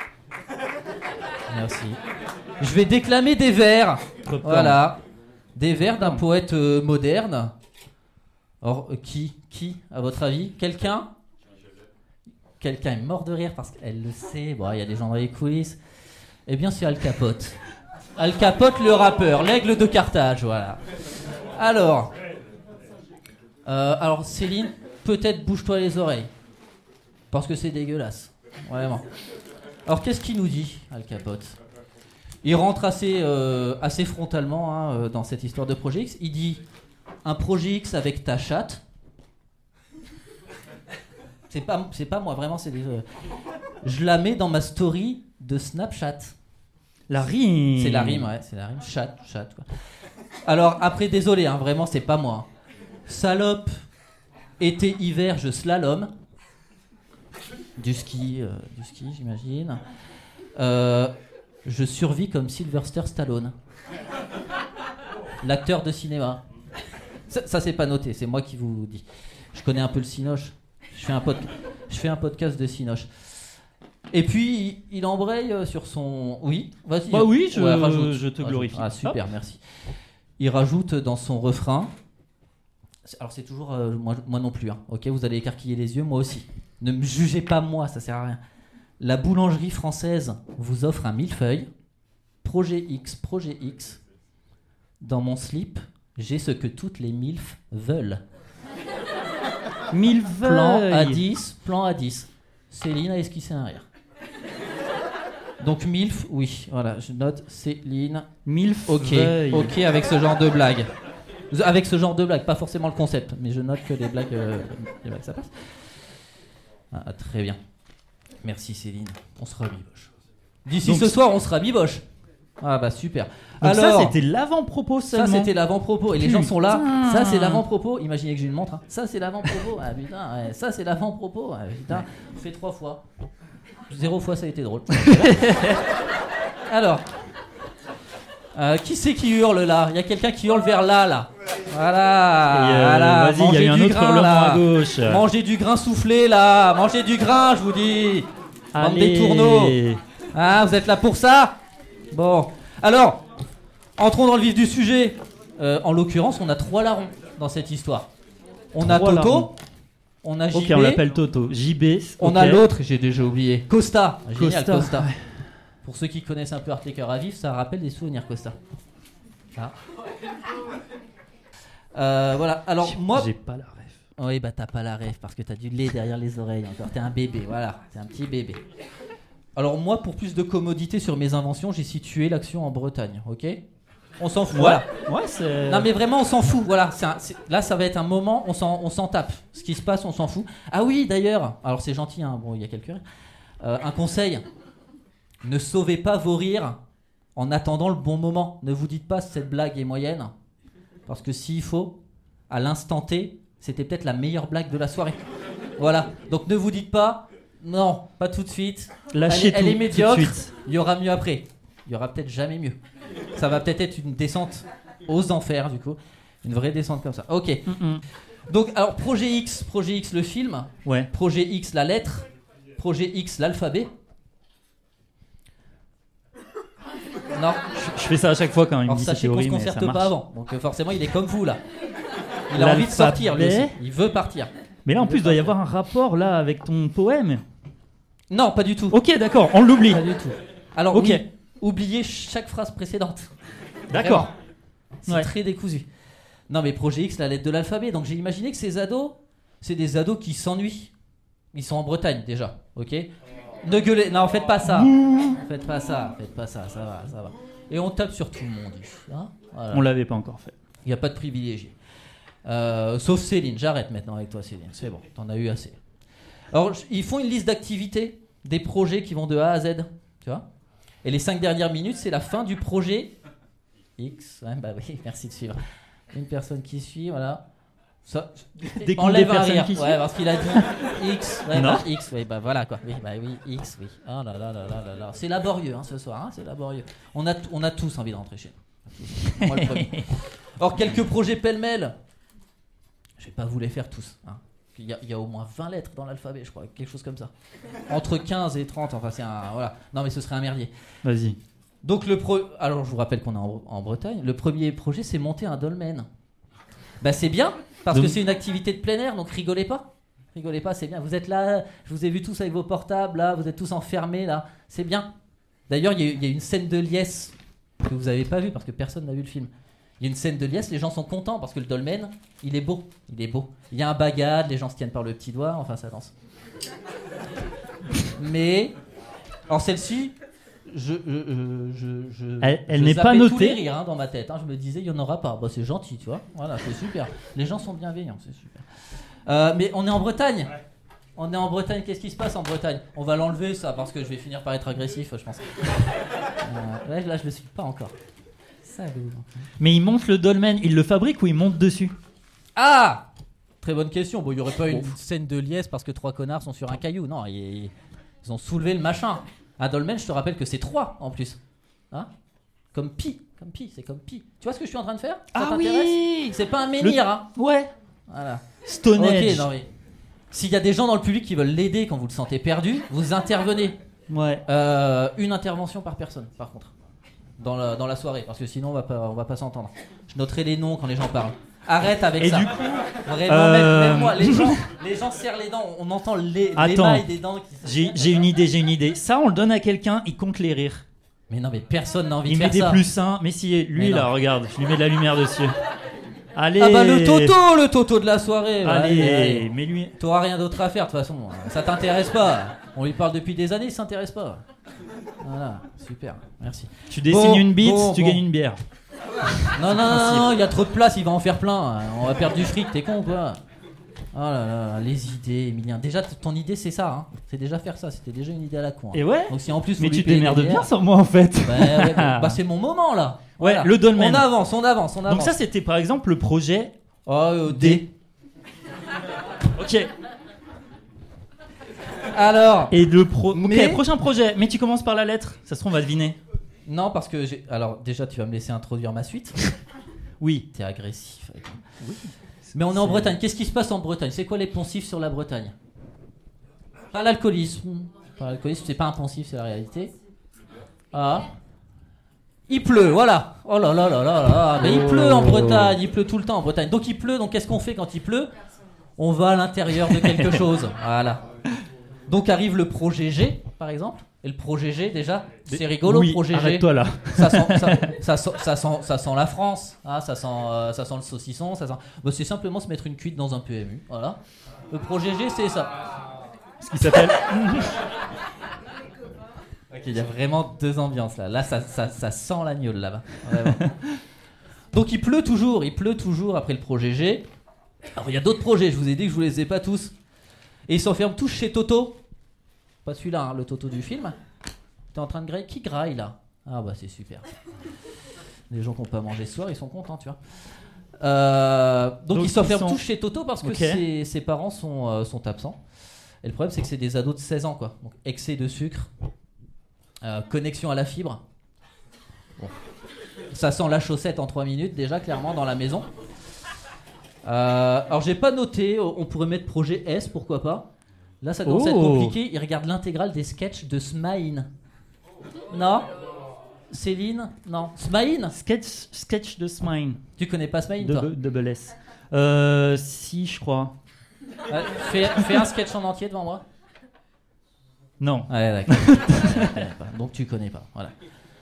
Merci. Je vais déclamer des vers. Voilà. Des vers d'un poète moderne. Or, qui, à votre avis? Quelqu'un est mort de rire parce qu'elle le sait. Bon, il y a des gens dans les coulisses. Eh bien, c'est Al Capote. Al Capote, le rappeur, l'aigle de Carthage, voilà. Alors Céline, peut-être bouge-toi les oreilles. Parce que c'est dégueulasse. Vraiment. Alors, qu'est-ce qu'il nous dit, Al Capote? Il rentre assez frontalement dans cette histoire de Projet X. Il dit un Projet X avec ta chatte. C'est pas moi, vraiment, c'est des... Je la mets dans ma story de Snapchat. La rime. C'est la rime, ouais, c'est la rime. Chat, quoi. Alors, après, désolé, vraiment, c'est pas moi. Salope, été, hiver, je slalom. Du ski, j'imagine. Je survis comme Sylvester Stallone. L'acteur de cinéma. Ça, c'est pas noté, c'est moi qui vous dis. Je connais un peu le cinoche. Je fais un podcast de cinoche. Et puis, il embraye sur son... Oui, vas-y. Bah oui, rajoute. je te glorifie. Ah, super, merci. Il rajoute dans son refrain... Alors, c'est toujours... moi non plus, ok, vous allez écarquiller les yeux, moi aussi. Ne me jugez pas moi, ça sert à rien. La boulangerie française vous offre un millefeuille. Projet X. Dans mon slip, j'ai ce que toutes les milfs veulent. Millefeuille. Plan à 10. Céline a esquissé un rire. Donc milf, oui, voilà, je note Céline. Millefeuille. Ok, avec ce genre de blague. Avec ce genre de blague, pas forcément le concept, mais je note que les blagues ça passe. Ah, très bien. Merci Céline, on sera biboche. D'ici ce soir, on sera biboche. Ah bah super. Donc alors, ça, c'était l'avant-propos seulement. Ça, c'était l'avant-propos. Et les gens sont là. Ça, c'est l'avant-propos. Imaginez que j'ai une montre. Ça, c'est l'avant-propos. Ah putain, ouais. Ça, c'est l'avant-propos. Ah, putain, fait 3 fois. 0 fois, ça a été drôle. Alors, qui c'est qui hurle là? Il y a quelqu'un qui hurle vers là. Voilà. Vas-y, il y a eu un autre hurlement à gauche. Mangez du grain soufflé là. Mangez du grain, je vous dis. Bande des tourneaux. Ah, vous êtes là pour ça? Bon. Alors, entrons dans le vif du sujet. En l'occurrence, on a 3 larrons dans cette histoire. On a Toto, larrons. on a JB. Ok, on l'appelle Toto. JB. On a l'autre, j'ai déjà oublié. Costa. Génial, Costa. Ouais. Pour ceux qui connaissent un peu Arte Cœur à Vif, ça rappelle des souvenirs, Costa. Ah. Voilà. Alors, moi. J'ai pas la ref. Oui, bah t'as pas la ref parce que t'as du lait derrière les oreilles encore. T'es un bébé, voilà. T'es un petit bébé. Alors moi, pour plus de commodité sur mes inventions, j'ai situé l'action en Bretagne, ok? On s'en fout, voilà. Ouais, c'est... Non mais vraiment, on s'en fout, voilà. Là, ça va être un moment, on s'en tape. Ce qui se passe, on s'en fout. Ah oui, d'ailleurs, alors c'est gentil, bon, il y a quelques rires. Un conseil, ne sauvez pas vos rires en attendant le bon moment. Ne vous dites pas cette blague est moyenne, parce que s'il faut, à l'instant T, c'était peut-être la meilleure blague de la soirée. Voilà, donc ne vous dites pas... Non, pas tout de suite. Lâchez elle est tout médiocre. de suite. Il y aura mieux après. Il y aura peut-être jamais mieux. Ça va peut-être être une descente aux enfers, du coup. Une vraie descente comme ça. Ok. Donc, alors, Projet X le film. Ouais. Projet X la lettre. Projet X l'alphabet. Non. Je fais ça à chaque fois quand il me Alors, dit sa sachez qu'on théorie, se mais ça concerte marche. pas avant. Donc, forcément, il est comme vous, là. Il a envie de sortir, lui aussi. Il veut partir. Mais là, en plus, il doit y avoir un rapport là avec ton poème. Non, pas du tout. Ok, d'accord, on l'oublie. Pas du tout. Alors, Ok. oui, oubliez chaque phrase précédente. D'accord. Vraiment. C'est Ouais. très décousu. Non, mais Projet X, la lettre de l'alphabet. Donc j'ai imaginé que ces ados, c'est des ados qui s'ennuient. Ils sont en Bretagne déjà, ok? Ne gueulez, non, faites pas ça. Faites pas ça, ça va, ça va. Et on tape sur tout le monde ici. Hein, voilà. On l'avait pas encore fait. Il n'y a pas de privilégiés. Sauf Céline, j'arrête maintenant avec toi Céline, c'est bon, t'en as eu assez. Alors ils font une liste d'activités, des projets qui vont de A à Z, tu vois. Et les 5 dernières minutes, c'est la fin du projet X. Ouais, bah oui, merci de suivre. Une personne qui suit, voilà. Ça, Des comptes enlève des un personnes rire, qui ouais, suivent. parce qu'il a dit X, ouais, Non. bah, X, oui, bah voilà quoi, oui, bah oui, X, oui. Oh là là là là là là, c'est laborieux hein, ce soir, hein, c'est laborieux. On a tous envie de rentrer chez nous. Moi le premier. Or quelques projets pêle-mêle. Je vais pas vous les faire tous. Hein. Il y a au moins 20 lettres dans l'alphabet, je crois, quelque chose comme ça. Entre 15 et 30, enfin c'est un voilà. Non mais ce serait un merdier. Vas-y. Donc alors je vous rappelle qu'on est en Bretagne. Le premier projet c'est monter un dolmen. Bah c'est bien parce Donc- que c'est une activité de plein air, donc rigolez pas. Rigolez pas, c'est bien. Vous êtes là, je vous ai vu tous avec vos portables là, vous êtes tous enfermés là, c'est bien. D'ailleurs, il y a une scène de liesse que vous avez pas vue parce que personne n'a vu le film. Il y a une scène de liesse, les gens sont contents parce que le dolmen, il est beau, il est beau. Il y a un bagad, les gens se tiennent par le petit doigt, enfin ça danse. Mais alors celle-ci, Elle n'est pas zappais tous notée. les rires, hein, dans ma tête. Hein. Je me disais, il n'y en aura pas. Bah, c'est gentil, tu vois. Voilà, c'est super. Les gens sont bienveillants, c'est super. Mais on est en Bretagne. On est en Bretagne. Qu'est-ce qui se passe en Bretagne? On va l'enlever, ça, parce que je vais finir par être agressif, je pense. Ouais, là, je le suis pas encore. Salut. Mais il monte le dolmen, il le fabrique ou il monte dessus? Ah! Très bonne question. Bon, il n'y aurait pas une scène de liesse parce que 3 connards sont sur un caillou. Non, ils ont soulevé le machin. Un dolmen, je te rappelle que c'est 3 en plus. Hein? Comme pi, c'est comme pi. Tu vois ce que je suis en train de faire? Ça t'intéresse? C'est pas un menhir, hein? Ouais. Voilà. Stonehenge. Ok, non mais. S'il y a des gens dans le public qui veulent l'aider quand vous le sentez perdu, vous intervenez. Ouais. Une intervention par personne, par contre. Dans la soirée, parce que sinon on va pas s'entendre. Je noterai les noms quand les gens parlent. Arrête avec Et ça. du coup, Vraiment, même moi, les gens serrent les dents, on entend l'émail des dents qui... j'ai une idée. Ça, on le donne à quelqu'un, il compte les rires. Mais non, mais personne n'a envie Il de met faire des ça. plus 1. Mais si, lui Mais là, non. regarde, je lui mets de la lumière dessus. Allez. Ah bah le toto de la soirée. Allez, mais lui. T'auras rien d'autre à faire de toute façon. Ça t'intéresse pas. On lui parle depuis des années, il s'intéresse pas. Voilà, super, merci. Tu dessines une bite, tu bon. gagnes une bière. Non, il y a trop de place, il va en faire plein. On va perdre du fric, t'es con ou quoi? Oh là là, les idées, Emilien. Déjà, ton idée, c'est ça. Hein. C'est déjà faire ça. C'était déjà une idée à la con. Hein. Et ouais. Donc si en plus Mais vous tu lui te payez démerdes des bien bières, sans moi en fait. bah c'est mon moment là. Ouais, Voilà. le dolmen. On avance. Donc ça, c'était par exemple le projet D. Ok. Alors. Et le Mais- prochain projet. Mais tu commences par la lettre. Ça se trouve, on va deviner. Non, parce que alors déjà, tu vas me laisser introduire ma suite. Oui. T'es agressif. Avec moi. Mais on est en Bretagne. Qu'est-ce qui se passe en Bretagne? C'est quoi les poncifs sur la Bretagne? Pas l'alcoolisme. C'est pas un poncif, c'est la réalité. Ah. Il pleut, voilà. Oh là là là là là. Mais il pleut en Bretagne. Il pleut tout le temps en Bretagne. Donc il pleut. Donc qu'est-ce qu'on fait quand il pleut? On va à l'intérieur de quelque chose. Voilà. Donc arrive le projet G, par exemple. Et le projet G, déjà, c'est rigolo, Oui, projet G. arrête-toi là. Ça sent la France, hein, ça sent le saucisson, ça sent... Bah, c'est simplement se mettre une cuite dans un PMU, voilà. Le projet G, c'est ça. Ce qui s'appelle. Ok, il y a vraiment deux ambiances là. Là, ça sent l'agneau là-bas. Vraiment. Donc il pleut toujours après le projet G. Alors il y a d'autres projets, je vous ai dit que je vous les ai pas tous. Et ils s'enferment tous chez Toto. Pas celui-là, hein, le Toto du film. T'es en train de grailler? Qui graille là? Ah bah c'est super. Les gens qui n'ont pas mangé ce soir, ils sont contents, tu vois. Donc ils s'enferment tous chez Toto parce que Ok. ses parents sont absents. Et le problème c'est que c'est des ados de 16 ans quoi. Donc excès de sucre, connexion à la fibre. Bon. Ça sent la chaussette en 3 minutes déjà clairement dans la maison. Alors j'ai pas noté, on pourrait mettre projet S, pourquoi pas. Là ça commence à être compliqué, ils regardent l'intégrale des sketchs de Smaïn. Non? Céline? Non. Smaïn? Sketch de Smine. Tu connais pas Smaïn toi? Double S. Si, je crois. Fais un sketch en entier devant moi. Non. Ouais d'accord. Tu connais pas. Donc tu connais pas, voilà.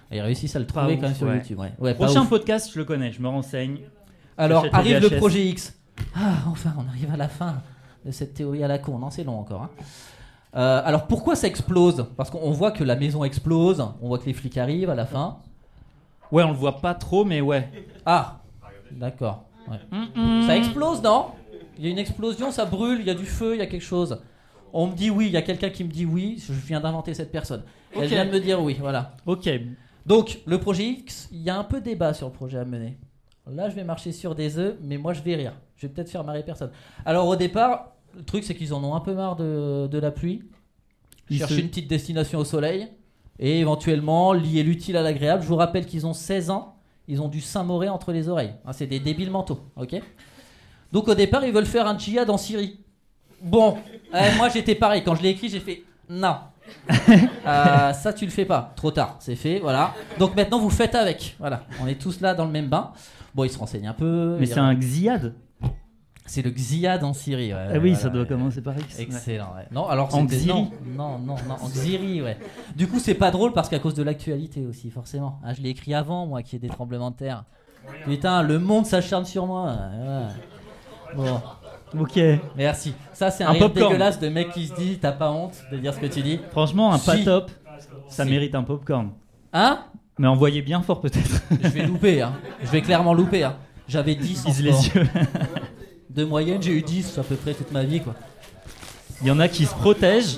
Ils réussissent à le trouver quand même sur YouTube. Ouais, Prochain podcast, je le connais, je me renseigne. Alors, J'achète arrive le le projet X. Ah, enfin, on arrive à la fin de cette théorie à la con. Non, c'est long encore. Hein. Alors, pourquoi ça explose ? Parce qu'on voit que la maison explose, on voit que les flics arrivent à la fin. Ouais, on le voit pas trop, mais ouais. Ah, d'accord. Ouais. Ça explose, non ? Il y a une explosion, ça brûle, il y a du feu, il y a quelque chose. On me dit oui, il y a quelqu'un qui me dit oui, je viens d'inventer cette personne. Elle vient de me dire oui, voilà. Ok. Donc, le projet X, il y a un peu débat sur le projet à mener. Là, je vais marcher sur des œufs, mais moi, je vais rire. Je vais peut-être faire marrer personne. Alors, au départ, le truc, c'est qu'ils en ont un peu marre de la pluie. Ils cherchent une petite destination au soleil. Et éventuellement, lier l'utile à l'agréable. Je vous rappelle qu'ils ont 16 ans. Ils ont du Saint-Moré entre les oreilles. Hein, c'est des débiles mentaux. Ok ? Donc, au départ, ils veulent faire un djihad en Syrie. Bon, moi, j'étais pareil. Quand je l'ai écrit, j'ai fait non. Ça tu le fais pas, trop tard, c'est fait, voilà. Donc maintenant vous faites avec, voilà. On est tous là dans le même bain. Bon, il se renseigne un peu. Mais c'est un xiad. C'est le xiad en Syrie, ouais. Ah oui, voilà, ça doit commencer par X. Excellent, ouais. Non, alors en Xiri. Non, en Xiri, ouais. Du coup, c'est pas drôle parce qu'à cause de l'actualité aussi, forcément. Hein, je l'ai écrit avant, moi, qu'il y ait des tremblements de terre. Putain, le monde s'acharne sur moi. Ouais. Bon. Ok. Merci. Ça, c'est un rire dégueulasse de mec qui se dit t'as pas honte de dire ce que tu dis. Franchement, un pas top, ça mérite un popcorn. Hein ? Mais envoyez bien fort peut-être. Je vais louper, hein. Je vais clairement louper, hein. J'avais 10 en sport. Les yeux. De moyenne, j'ai eu 10 à peu près toute ma vie, quoi. Il y en a qui se protègent.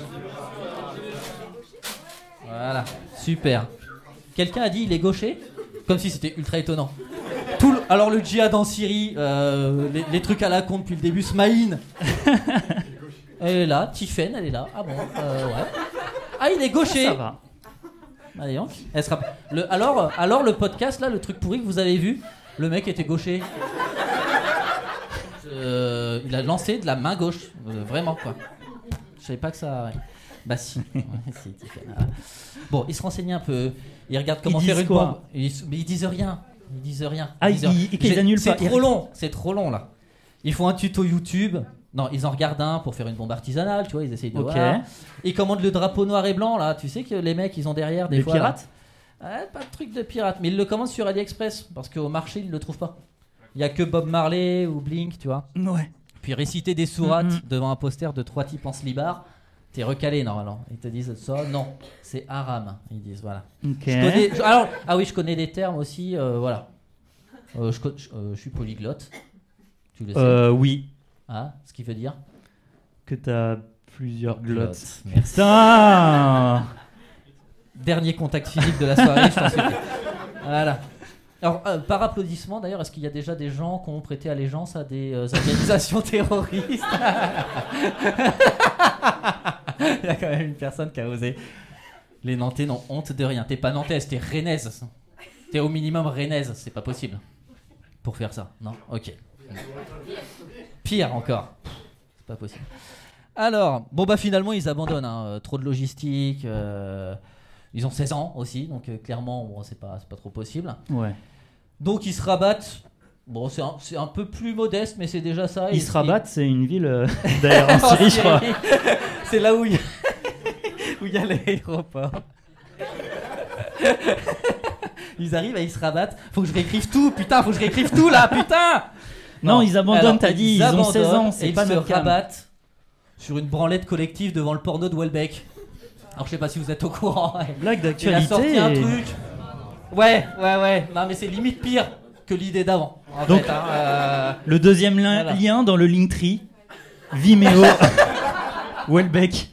Voilà, super. Quelqu'un a dit il est gaucher ? Comme si c'était ultra étonnant. Alors le djihad en Syrie, les trucs à la con depuis le début, Smaïn. Elle est là, Tiffen, elle est là. Ah bon, ouais. Ah, il est gaucher. Ça va. Allez, donc. Alors le podcast là, le truc pourri que vous avez vu, le mec était gaucher. Il a lancé de la main gauche, vraiment quoi. Je savais pas que ça. Ouais. Bah si. Ouais, si Tiffen. Bon, il se renseignait un peu. Il regarde comment faire une bombe. Mais ils disent rien. Ils disent rien. Ils annulent pas. C'est trop long là. Ils font un tuto YouTube. Non, ils en regardent un pour faire une bombe artisanale, tu vois, ils essayent de voir. Ils commandent le drapeau noir et blanc là, tu sais que les mecs ils ont derrière des fois. Les pirates ? Pas de truc de pirate, mais ils le commandent sur AliExpress parce qu'au marché ils le trouvent pas. Il y a que Bob Marley ou Blink, tu vois. Ouais. Puis réciter des sourates devant un poster de 3 types en slibard. T'es recalé normalement. Ils te disent ça, non, c'est haram. Ils disent voilà. Okay. Je connais des termes aussi, voilà. Je suis polyglotte. Tu le sais. Oui. Ah, ce qui veut dire que t'as plusieurs glottes. Merci. Putain. Dernier contact physique de la soirée, je t'en supplie. Voilà. Alors, par applaudissement, d'ailleurs, est-ce qu'il y a déjà des gens qui ont prêté allégeance à des organisations terroristes ? Il y a quand même une personne qui a osé. Les Nantais n'ont honte de rien. T'es pas nantaise, t'es rennaise. T'es au minimum rennaise, c'est pas possible. Pour faire ça, non ? Ok. Pire encore. C'est pas possible. Alors, bon bah finalement ils abandonnent. Hein. Trop de logistique. Ils ont 16 ans aussi, donc clairement, bon, c'est pas trop possible. Ouais. Donc ils se rabattent. Bon, c'est un peu plus modeste, mais c'est déjà ça. Ils se rabattent, c'est une ville d'ailleurs en Syrie, je crois. C'est là où il y a l'aéroport. Ils arrivent et ils se rabattent. Faut que je réécrive tout, putain, faut que je réécrive tout là, putain. Non, ils abandonnent, t'as dit, ils ont 16 ans, c'est pas notre cas. Ils se rabattent sur une branlette collective devant le porno de Welbeck. Alors je sais pas si vous êtes au courant. Blague d'actualité. Il a sorti un truc. Ouais. Non mais c'est limite pire que l'idée d'avant. Donc, le deuxième lien dans le Linktree, Vimeo, Welbeck.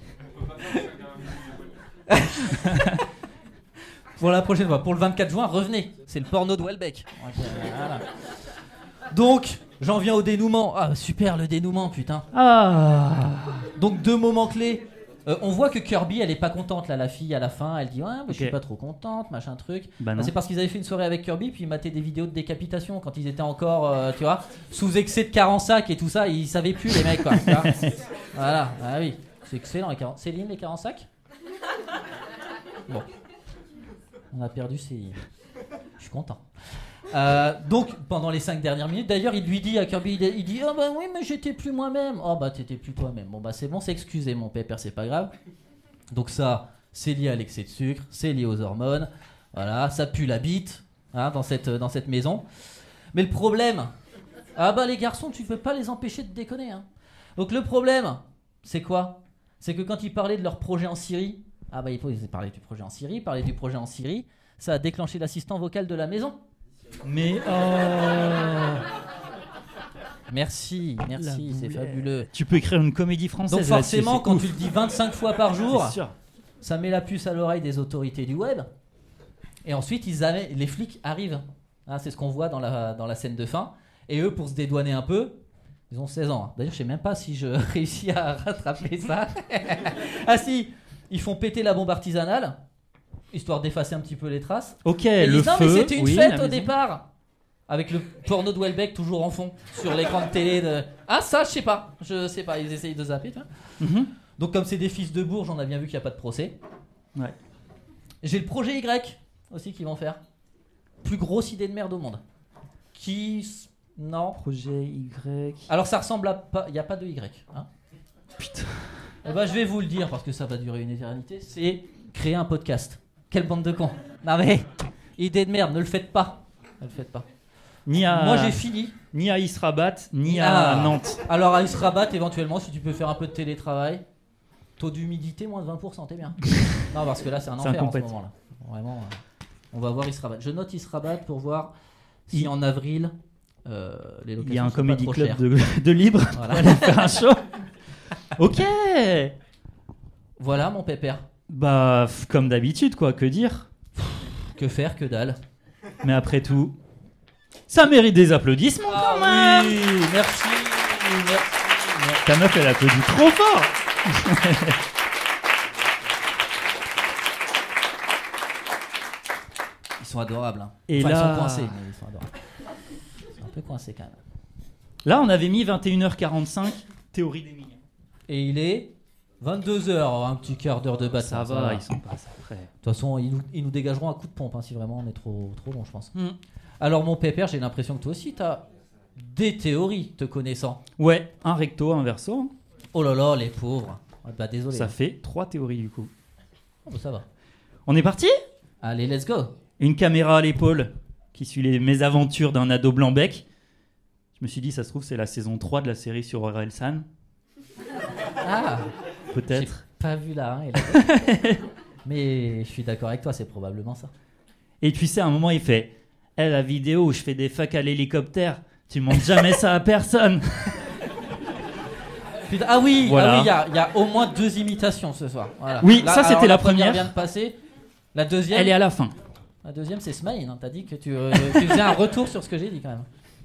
Pour la prochaine fois, pour le 24 juin, revenez. C'est le porno de Welbeck. Voilà. Donc, j'en viens au dénouement. Ah, super le dénouement, putain. Donc, 2 moments clés. On voit que Kirby, elle est pas contente là, la fille à la fin. Elle dit ouais, mais je suis pas trop contente, machin truc. C'est parce qu'ils avaient fait une soirée avec Kirby, puis ils mataient des vidéos de décapitation quand ils étaient encore, tu vois, sous excès de Carensac et tout ça. Ils savaient plus les mecs quoi. Voilà, ah oui, c'est excellent. Céline, les Carensac. Bon, on a perdu Céline. Je suis content. Donc pendant les 5 dernières minutes, d'ailleurs il lui dit à Kirby, il dit oh bah oui mais j'étais plus moi-même. Oh bah t'étais plus toi-même. Bon bah c'est bon, c'est excusé mon pépère, c'est pas grave. Donc ça c'est lié à l'excès de sucre, c'est lié aux hormones. Voilà, ça pue la bite dans cette maison. Mais le problème, les garçons, tu peux pas les empêcher de déconner. Hein. Donc le problème, c'est quoi ? C'est que quand ils parlaient de leur projet en Syrie, ils parlaient du projet en Syrie, ça a déclenché l'assistant vocal de la maison. Mais Merci, c'est fabuleux. Tu peux écrire une comédie française. Donc forcément, quand tu le dis 25 fois par jour, sûr. Ça met la puce à l'oreille des autorités du web. Et ensuite, les flics arrivent. C'est ce qu'on voit dans la scène de fin. Et eux, pour se dédouaner un peu, ils ont 16 ans. D'ailleurs, je sais même pas si je réussis à rattraper ça. Ah si, ils font péter la bombe artisanale, histoire d'effacer un petit peu les traces. Ok, et le feu. Mais c'était une fête au maison. départ. Avec le porno de Welbeck toujours en fond sur l'écran de télé de... Ah ça je sais pas, ils essayent de zapper. Mm-hmm. Donc comme c'est des fils de bourge, on a bien vu qu'il n'y a pas de procès. Ouais. J'ai le projet Y aussi qu'ils vont faire. Plus grosse idée de merde au monde. Non. Projet Y. Alors ça ressemble à pas... Il n'y a pas de Y. Hein. Putain. Je vais vous le dire parce que ça va durer une éternité. C'est créer un podcast. Quelle bande de cons. Non mais, idée de merde, ne le faites pas. Moi j'ai fini. Ni à Israbat, ni à Nantes. Alors à Israbat, éventuellement, si tu peux faire un peu de télétravail, taux d'humidité moins de 20%, t'es bien. Non, parce que là c'est un enfer en ce moment-là. Vraiment, on va voir Israbat. Je note Israbat pour voir si en avril, les locations. Il y a un sont comédie pas trop club chères. de libre. Voilà. On va aller faire un show. Ok. Voilà mon pépère. Comme d'habitude, quoi. Que dire ? Que faire, que dalle. Mais après tout, ça mérite des applaudissements quand même. Oui, merci. Ta meuf, elle applaudit trop fort. Ils sont adorables. Hein. Et Ils là... sont coincés, mais ils sont adorables. Ils sont un peu coincés quand même. Là, on avait mis 21h45, théorie des millions. Et il est 22h, un petit quart d'heure de bataille. Ça va, ils sont pas prêts. De toute façon, ils nous dégageront un coup de pompe si vraiment on est trop long, je pense. Alors, mon pépère, j'ai l'impression que toi aussi, t'as des théories te connaissant. Ouais, un recto, un verso. Oh là là, les pauvres. Désolé. Ça fait 3 théories du coup. Ça va. On est parti ? Allez, let's go. Une caméra à l'épaule qui suit les mésaventures d'un ado blanc-bec. Je me suis dit, ça se trouve, c'est la saison 3 de la série sur Orelsan. Ah, peut-être. J'ai pas vu là. Mais je suis d'accord avec toi, c'est probablement ça. Et tu sais, à un moment, il fait la vidéo où je fais des fuck à l'hélicoptère, tu montres jamais ça à personne. Putain, ah oui, voilà. Il y a au moins 2 imitations ce soir. Voilà. Oui, là, ça c'était la première. Vient de passer. La deuxième. Elle est à la fin. La deuxième, c'est Smile. Hein. T'as dit que tu faisais un retour sur ce que j'ai dit quand même.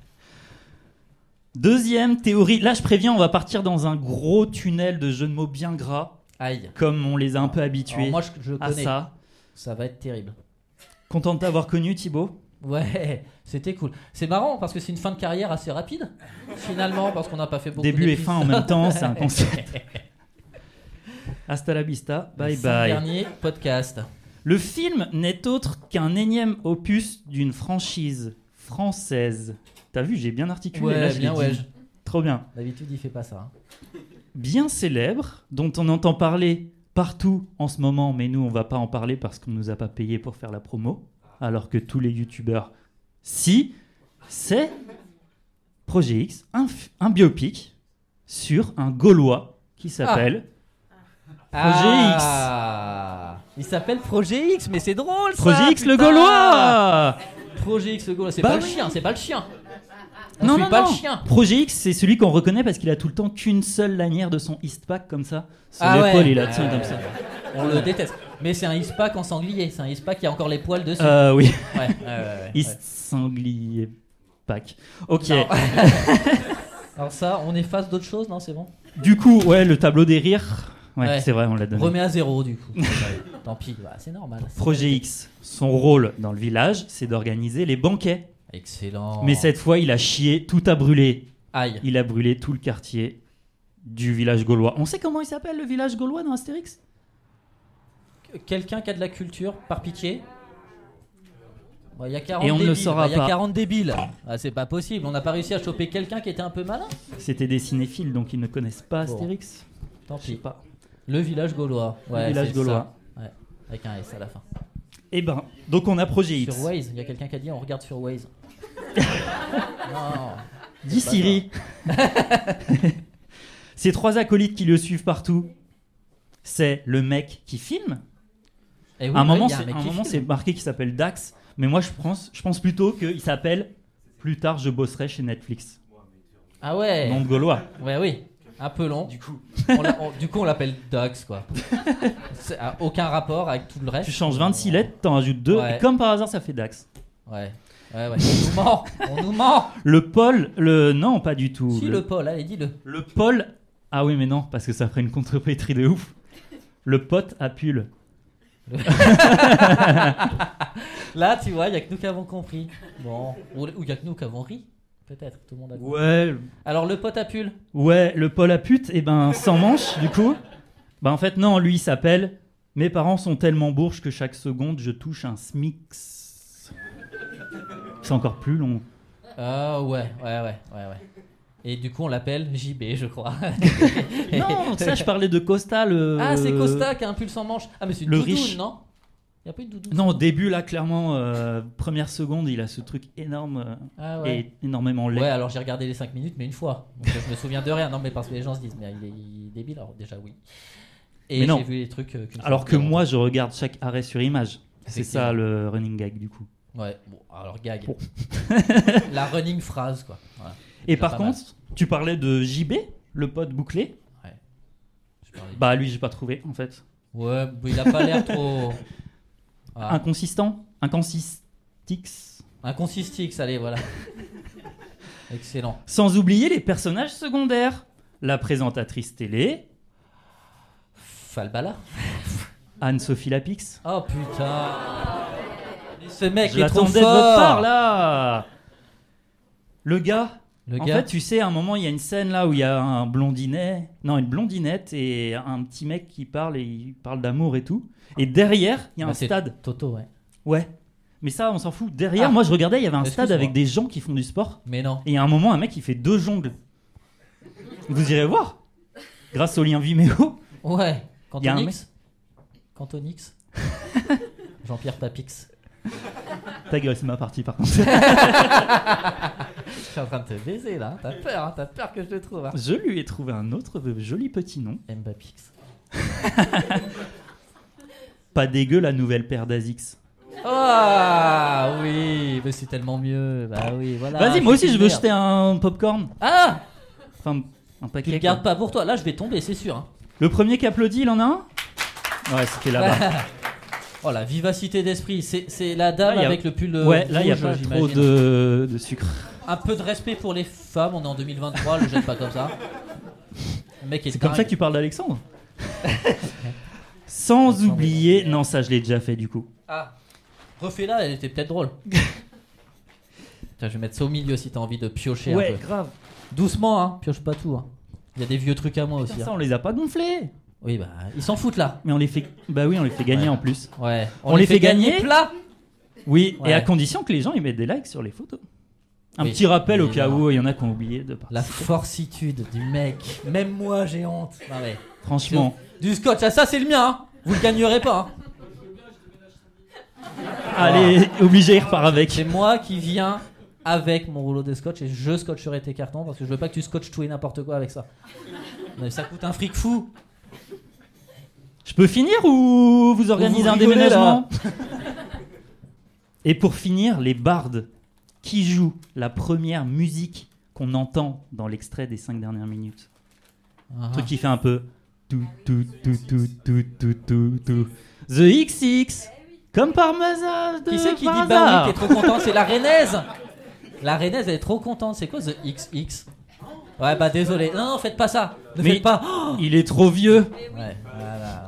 Deuxième théorie. Là, je préviens, on va partir dans un gros tunnel de jeux de mots bien gras. Aïe. Comme on les a un peu habitués. Alors moi, je à connais. ça. Ça va être terrible. Content de t'avoir connu, Thibaut. Ouais, c'était cool. C'est marrant parce que c'est une fin de carrière assez rapide, finalement, parce qu'on n'a pas fait beaucoup Début et d'épisodes. fin en même temps, c'est un concept. Hasta la vista, bye bye. Dernier podcast. Le film n'est autre qu'un énième opus d'une franchise française. T'as vu, j'ai bien articulé. Ouais, là, je bien, l'ai ouais. dit. Trop bien. D'habitude, il fait pas ça. Hein. Bien célèbre, dont on entend parler partout en ce moment, mais nous, on va pas en parler parce qu'on nous a pas payé pour faire la promo. Alors que tous les youtubeurs, si, c'est Projet X, un biopic sur un Gaulois qui s'appelle Projet X. Il s'appelle Projet X, mais c'est drôle ça. Projet X le putain. Gaulois. Projet X le Gaulois, c'est Bah pas oui. le chien, c'est pas le chien. Non, le chien. Projet X, c'est celui qu'on reconnaît parce qu'il a tout le temps qu'une seule lanière de son Eastpak comme ça. Sur l'épaule, ouais. il a tient comme ça. On le déteste. Mais c'est un Eastpak en sanglier. C'est un Eastpak qui a encore les poils dessus. Oui. Ouais. East sanglier pack. Ok. Alors ça, on efface d'autres choses, non, c'est bon. Du coup, ouais, le tableau des rires. Ouais, Ouais. c'est vrai, on l'a donné. Remets à 0 du coup. Tant pis, bah, c'est normal. Projet X, son rôle dans le village, c'est d'organiser les banquets. Excellent. Mais cette fois, il a chié, tout a brûlé. Aïe. Il a brûlé tout le quartier du village gaulois. On sait comment il s'appelle le village gaulois dans Astérix ? Quelqu'un qui a de la culture, par pitié. Il y a 40 Et on ne le débiles. saura Il y a pas. 40 débiles. Ah, c'est pas possible. On n'a pas réussi à choper quelqu'un qui était un peu malin. C'était des cinéphiles, donc ils ne connaissent pas Bon. Astérix. Tant Je sais pis. pas. Le village gaulois. Ouais, Le village c'est gaulois. ça. Ouais. Avec un S à la fin. Eh ben, donc on a Projet X. Sur Waze, il y a quelqu'un qui a dit on regarde sur Waze. Non. Dis Siri. Ces 3 acolytes qui le suivent partout, c'est le mec qui filme. Et oui, À un moment, il y a mec qui filme. c'est marqué qu'il s'appelle Dax, mais moi je pense plutôt qu'il s'appelle plus tard je bosserai chez Netflix. Ah ouais. Nom de Gaulois. Ouais, oui. Un peu long. Du coup, Du coup, on l'appelle Dax, quoi. C'est aucun rapport avec tout le reste. tu changes 26 lettres, t'en rajoutes 2, Ouais. et comme par hasard, ça fait Dax. Ouais. On nous ment. On nous ment. Le Paul, non, pas du tout. Si, le Paul, allez, dis-le. Le Paul, ah oui, mais non, parce que ça ferait une contrepétrie de ouf. Le pote à pull. Là, tu vois, il y a que nous qui avons compris. Bon. Ou il y a que nous qui avons ri. Peut-être, tout le monde a compris. Ouais, Alors, le pote à pull. le Paul à pute, et ben sans manche, du coup. Bah en fait, non, lui il s'appelle Mes parents sont tellement bourges que chaque seconde je touche un SMIX. C'est encore plus long. Ah ouais. Et du coup, on l'appelle JB, je crois. Non, ça je parlais de Costa, le. Ah, c'est Costa qui a un pull sans manche. Ah, mais c'est une le doudoune, riche. non? Il n'y a pas une doudoune? Non, au début là, clairement, première seconde, il a ce truc énorme Ah ouais. et énormément laid. Ouais, alors j'ai regardé les 5 minutes, mais une fois. Donc, je me souviens de rien. Non, mais parce que les gens se disent, mais il est débile, alors déjà, oui. Et Mais non. j'ai vu les trucs. qu'une fois Alors que différents. moi, je regarde chaque arrêt sur image. C'est Effectivement. ça le running gag du coup. Ouais, bon, alors gag. Bon. La running phrase, quoi. Voilà. Et Déjà par pas contre, tu parlais de JB, le pote bouclé. Je parlais- Bah lui, j'ai pas trouvé en fait. Ouais, mais il a pas l'air trop. Ah. Inconsistix. Un consistix, allez, voilà. Excellent. Sans oublier les personnages secondaires. La présentatrice télé, Falbala. Anne-Sophie Lapix. Oh putain. Ce mec Je est trop l'attendais fort. de votre part là. Le gars. Le En gars. fait, tu sais, à un moment, il y a une scène là où il y a un blondinet, non, une blondinette et un petit mec qui parle et il parle d'amour et tout. Et derrière, il y a Bah, un c'est stade. Toto, ouais. Ouais. Mais ça, on s'en fout. Derrière, Ah. moi, je regardais, il y avait un stade Excuse-moi. avec des gens qui font du sport. Mais non. Et à un moment, un mec, il fait 2 jongles. Vous irez voir. Grâce au lien Vimeo. Ouais. Y a un Cantonix. Cantonix. Jean-Pierre Papix. Ta gueule, c'est ma partie par contre. Je suis en train de te baiser là. T'as peur, hein. T'as peur que je te trouve. Hein. Je lui ai trouvé un autre joli petit nom. Mbapix. Pas dégueu, la nouvelle paire d'Azix. Ah oui, mais c'est tellement mieux. Bah oui, voilà. Vas-y, moi aussi, je veux Merde. jeter un popcorn. Ah, Enfin, un tu paquet. le gardes pas pour toi. Là, je vais tomber, c'est sûr. Hein. Le premier qui applaudit, il en a un. Ouais, c'était là-bas. Oh la vivacité d'esprit. C'est la dame Là, y a- avec le pull. Ouais, là, il y a rouge, pas trop j'imagine. de sucre. Un peu de respect pour les femmes. On est en 2023. Le jette pas comme ça. Le mec est C'est comme ça dingue. que tu parles d'Alexandre. Sans oublier. Non, ça, je l'ai déjà fait du coup. Ah, refais-la. Elle était peut-être drôle. Tiens, je vais mettre ça au milieu si t'as envie de piocher un Ouais, peu. grave. Doucement, hein. Pioche pas tout. Hein. Il y a des vieux trucs à moi aussi. Ça, Hein. on les a pas gonflés. Oui, bah, ils s'en foutent là. Mais on les fait. Bah oui, on les fait gagner Ouais. en plus. Ouais. On les fait gagner plat. Oui, Ouais. et à condition que les gens ils mettent des likes sur les photos. Un Oui, petit rappel au cas évidemment. où il y en a qui ont oublié de participer. La fortitude du mec. Même moi, j'ai honte. Non, mais... Franchement. Du scotch, ah, ça c'est le mien. Hein. Vous le gagnerez pas. Hein. Allez, obligé, il repart avec. C'est moi qui viens avec mon rouleau de scotch et je scotcherai tes cartons parce que je veux pas que tu scotches tout et n'importe quoi avec ça. Mais ça coûte un fric fou. Je peux finir ou vous organisez Vous un rigolez, déménagement? Et pour finir, les bardes qui jouent la première musique qu'on entend dans l'extrait des 5 dernières minutes. Ah. Un truc qui fait un peu tout, tout, tout, tout, tout, tout, tout, tout. The XX, comme par hasard. Qui c'est qui dit bah oui, t'es trop content? C'est la Rennaise. La Rennaise, elle est trop contente. C'est quoi The XX? Ouais, bah désolé. Non, non, faites pas ça. Ne Mais- faites pas. Oh Il est trop vieux. ouais, voilà.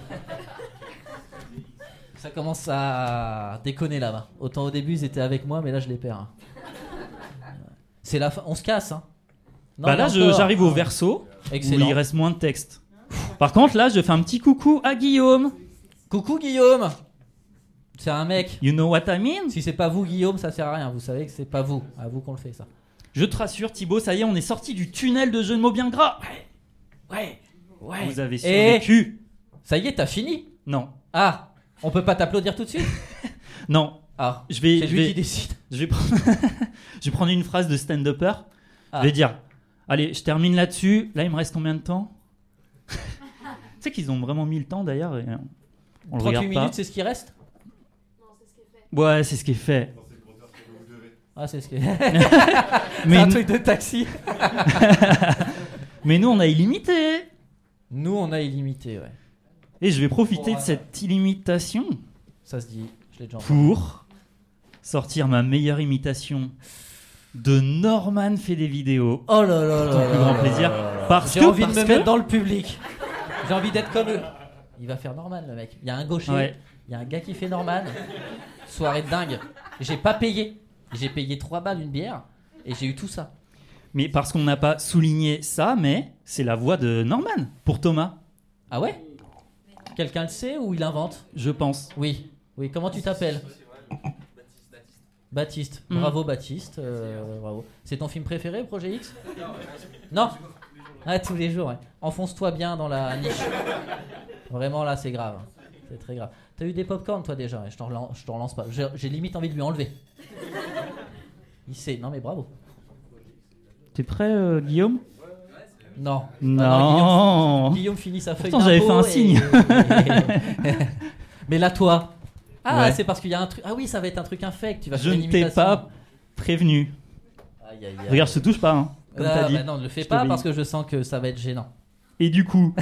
Ça commence à déconner là-bas. Autant au début, ils étaient avec moi, mais là, je les perds. Hein. C'est la fin. On se casse. Hein. Non, Bah là, mais encore. j'arrive au verso où Excellent. il reste moins de texte. Par contre, là, je fais un petit coucou à Guillaume. Coucou Guillaume. C'est un mec. You know what I mean? Si c'est pas vous Guillaume, ça sert à rien. Vous savez que c'est pas vous. À vous qu'on le fait ça. Je te rassure, Thibaut, ça y est, on est sorti du tunnel de jeu de mots bien gras. Ouais. Vous avez Et survécu. ça y est, t'as fini. Non. Ah. On peut pas t'applaudir tout de suite? Non, Ah, je vais, c'est je lui vais, qui décide. je vais prendre, je vais prendre une phrase de stand-upper. Ah. Je vais dire, allez, je termine là-dessus. Là, il me reste combien de temps? Tu sais qu'ils ont vraiment mis le temps d'ailleurs. Et on le 38 regarde minutes, pas. c'est ce qui reste? Ouais, c'est ce qui est fait. Ah, c'est ce qui est. C'est Mais, un truc de taxi. mais nous, on a illimité. Nous, on a illimité, ouais. Et je vais profiter de cette illimitation Ça se dit, je l'ai déjà entendu. pour sortir ma meilleure imitation de Norman fait des vidéos. Oh là là là. Ton plus grand plaisir. Parce J'ai que, envie de parce me que- mettre dans le public. J'ai envie d'être comme eux. Il va faire Norman, le mec. Il y a un gaucher, Ouais. il y a un gars qui fait Norman. Soirée de dingue. J'ai pas payé. J'ai payé 3 balles une bière et j'ai eu tout ça. Mais parce qu'on n'a pas souligné ça, mais c'est la voix de Norman pour Thomas, Ah ouais? Quelqu'un le sait ou il invente? je pense. Oui. Oui, comment tu t'appelles? Baptiste. Mm. Bravo Baptiste. Bravo. C'est ton film préféré, Projet X? Non? Ah, tous les jours, ouais. Enfonce-toi bien dans la niche. Vraiment, là, c'est grave. C'est très grave. T'as eu des popcorn, toi, déjà? Je t'en relance pas. J'ai limite envie de lui enlever. Il sait. Non, mais bravo. T'es prêt, Guillaume? Non. Non. Ah non, Guillaume finit sa feuille Pourtant, j'avais d'impôt fait un signe. Mais là, toi. Ah, Ouais. c'est parce qu'il y a un truc. Ah oui, ça va être un truc infect. Tu vas Je faire une ne t'ai imitation. pas prévenu. Aïe, aïe, aïe. Regarde, je te touche pas, hein, comme Ah, t'as dit. bah non, ne le fais Je pas t'obéis. parce que je sens que ça va être gênant. Et du coup...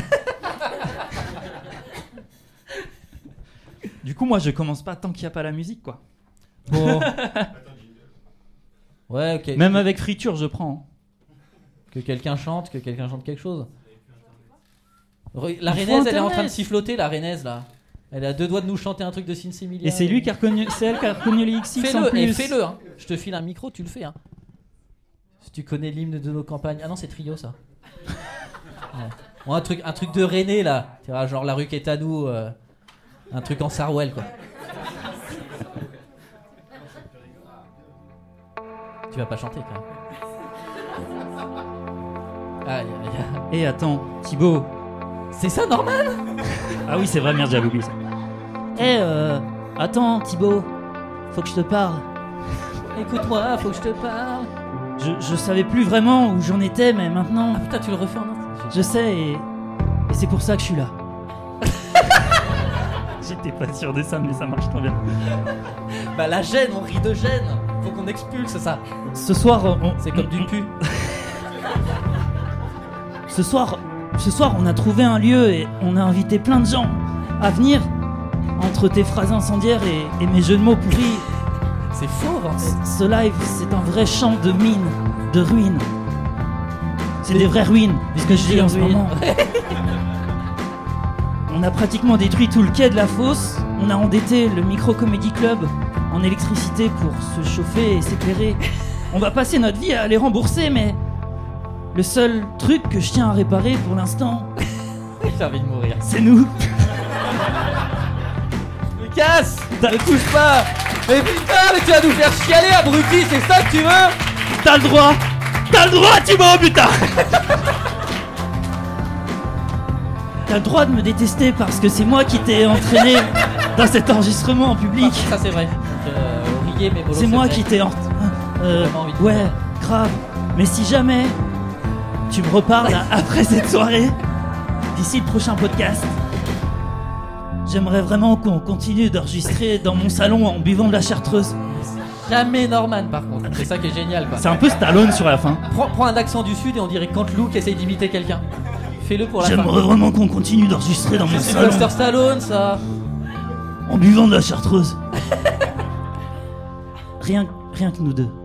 moi, je commence pas tant qu'il n'y a pas la musique, quoi. Bon. Ouais, ok. Même avec friture, je prends. Que quelqu'un chante quelque chose. La Il faut Rennaise, elle est en Internet. train de siffloter, la Rennaise, là. Elle est à 2 doigts de nous chanter un truc de Sinsemilia. Et c'est lui qui a reconnu, c'est elle qui a reconnu les XX en Fais-le, plus. et fais-le, hein. Je te file un micro, tu le fais, hein. Si tu connais l'hymne de nos campagnes. Ah non, c'est Trio, ça. Ouais. Bon, un truc de René, là. Tu vois, genre La rue qui est à nous. Un truc en Sarwell, quoi. Tu vas pas chanter, quand même. Aïe, aïe, aïe. Et attends, Thibaut. C'est ça, normal? Ah oui, c'est vrai, merde, j'avais oublié ça. Eh, attends, Thibaut. Faut que je te parle. Écoute-moi, faut que je te parle. Je savais plus vraiment où j'en étais, mais maintenant, Ah putain, tu le refais en entier. je sais et c'est pour ça que je suis là. J'étais pas sûr de ça, mais ça marche trop bien. Bah la gêne, on rit de gêne. Faut qu'on expulse ça. Ce soir, C'est comme du pu. Ce soir, on a trouvé un lieu et on a invité plein de gens à venir. Entre tes phrases incendiaires et mes jeux de mots pourris, C'est faux, en fait. ce live, c'est un vrai champ de mines, de ruines. C'est des vraies ruines, puisque je dis en ce moment. On a pratiquement détruit tout le quai de la fosse. On a endetté le Micro Comedy Club en électricité pour se chauffer et s'éclairer. On va passer notre vie à les rembourser, mais le seul truc que je tiens à réparer pour l'instant, J'ai envie de mourir. c'est nous. Me casse. Ne touche pas. Mais putain, mais tu vas nous faire chialer, abruti. C'est ça que tu veux? T'as le droit, Thibaut, putain. T'as le droit de me détester parce que c'est moi qui t'ai entraîné dans cet enregistrement en public. Ça c'est vrai. Riez, mais C'est moi qui t'ai Vraiment envie de ouais, grave. Mais si jamais tu me reparles après cette soirée, d'ici le prochain podcast, j'aimerais vraiment qu'on continue d'enregistrer dans mon salon en buvant de la chartreuse. Jamais Norman, par contre. C'est ça qui est génial, quoi. C'est un peu Stallone sur la fin. Prends un accent du sud et on dirait Canteloup qui essaye d'imiter quelqu'un. Fais-le pour la fin. J'aimerais vraiment qu'on continue d'enregistrer dans mon C'est salon Sylvester Stallone, ça. en buvant de la chartreuse. Rien que nous deux.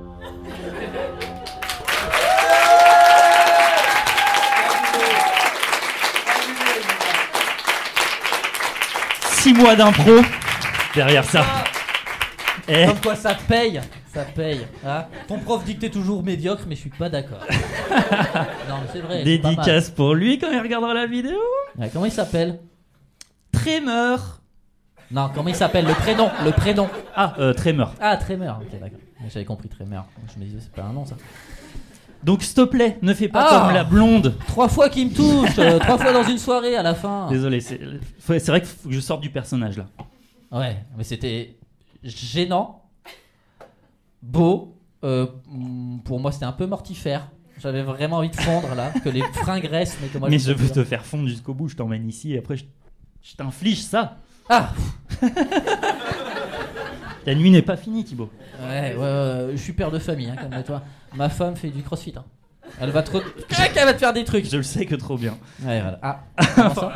Six mois d'impro derrière ça. Eh, Comme quoi ça paye. Ça paye. Hein. Ton prof dit que t'es toujours médiocre, mais je suis pas d'accord. Non, mais c'est vrai. c'est pas mal. dédicace pour lui quand il regardera la vidéo. Ouais, comment il s'appelle? Tremor. Non, comment il s'appelle? Le prénom. Ah, Tremor. Ah, Tremor. Ok, d'accord. J'avais compris Tremor. Je me disais, c'est pas un nom, ça. Donc s'il te plaît, ne fais pas Ah. comme la blonde. 3 fois qu'il me touche. 3 fois dans une soirée à la fin. Désolé, c'est vrai qu'il faut que je sorte du personnage là. Ouais, mais c'était gênant, beau. Pour moi, c'était un peu mortifère. J'avais vraiment envie de fondre là, que les freins graissent. Mais, que moi, Mais je veux te faire fondre jusqu'au bout, je t'emmène ici et après je t'inflige ça. Ah La nuit n'est pas finie, Thibaut. ouais, je suis père de famille, hein, comme toi. Ma femme fait du crossfit. Hein. Elle va te faire des trucs. Je le sais que trop bien. Ouais, voilà. Ah, comment ça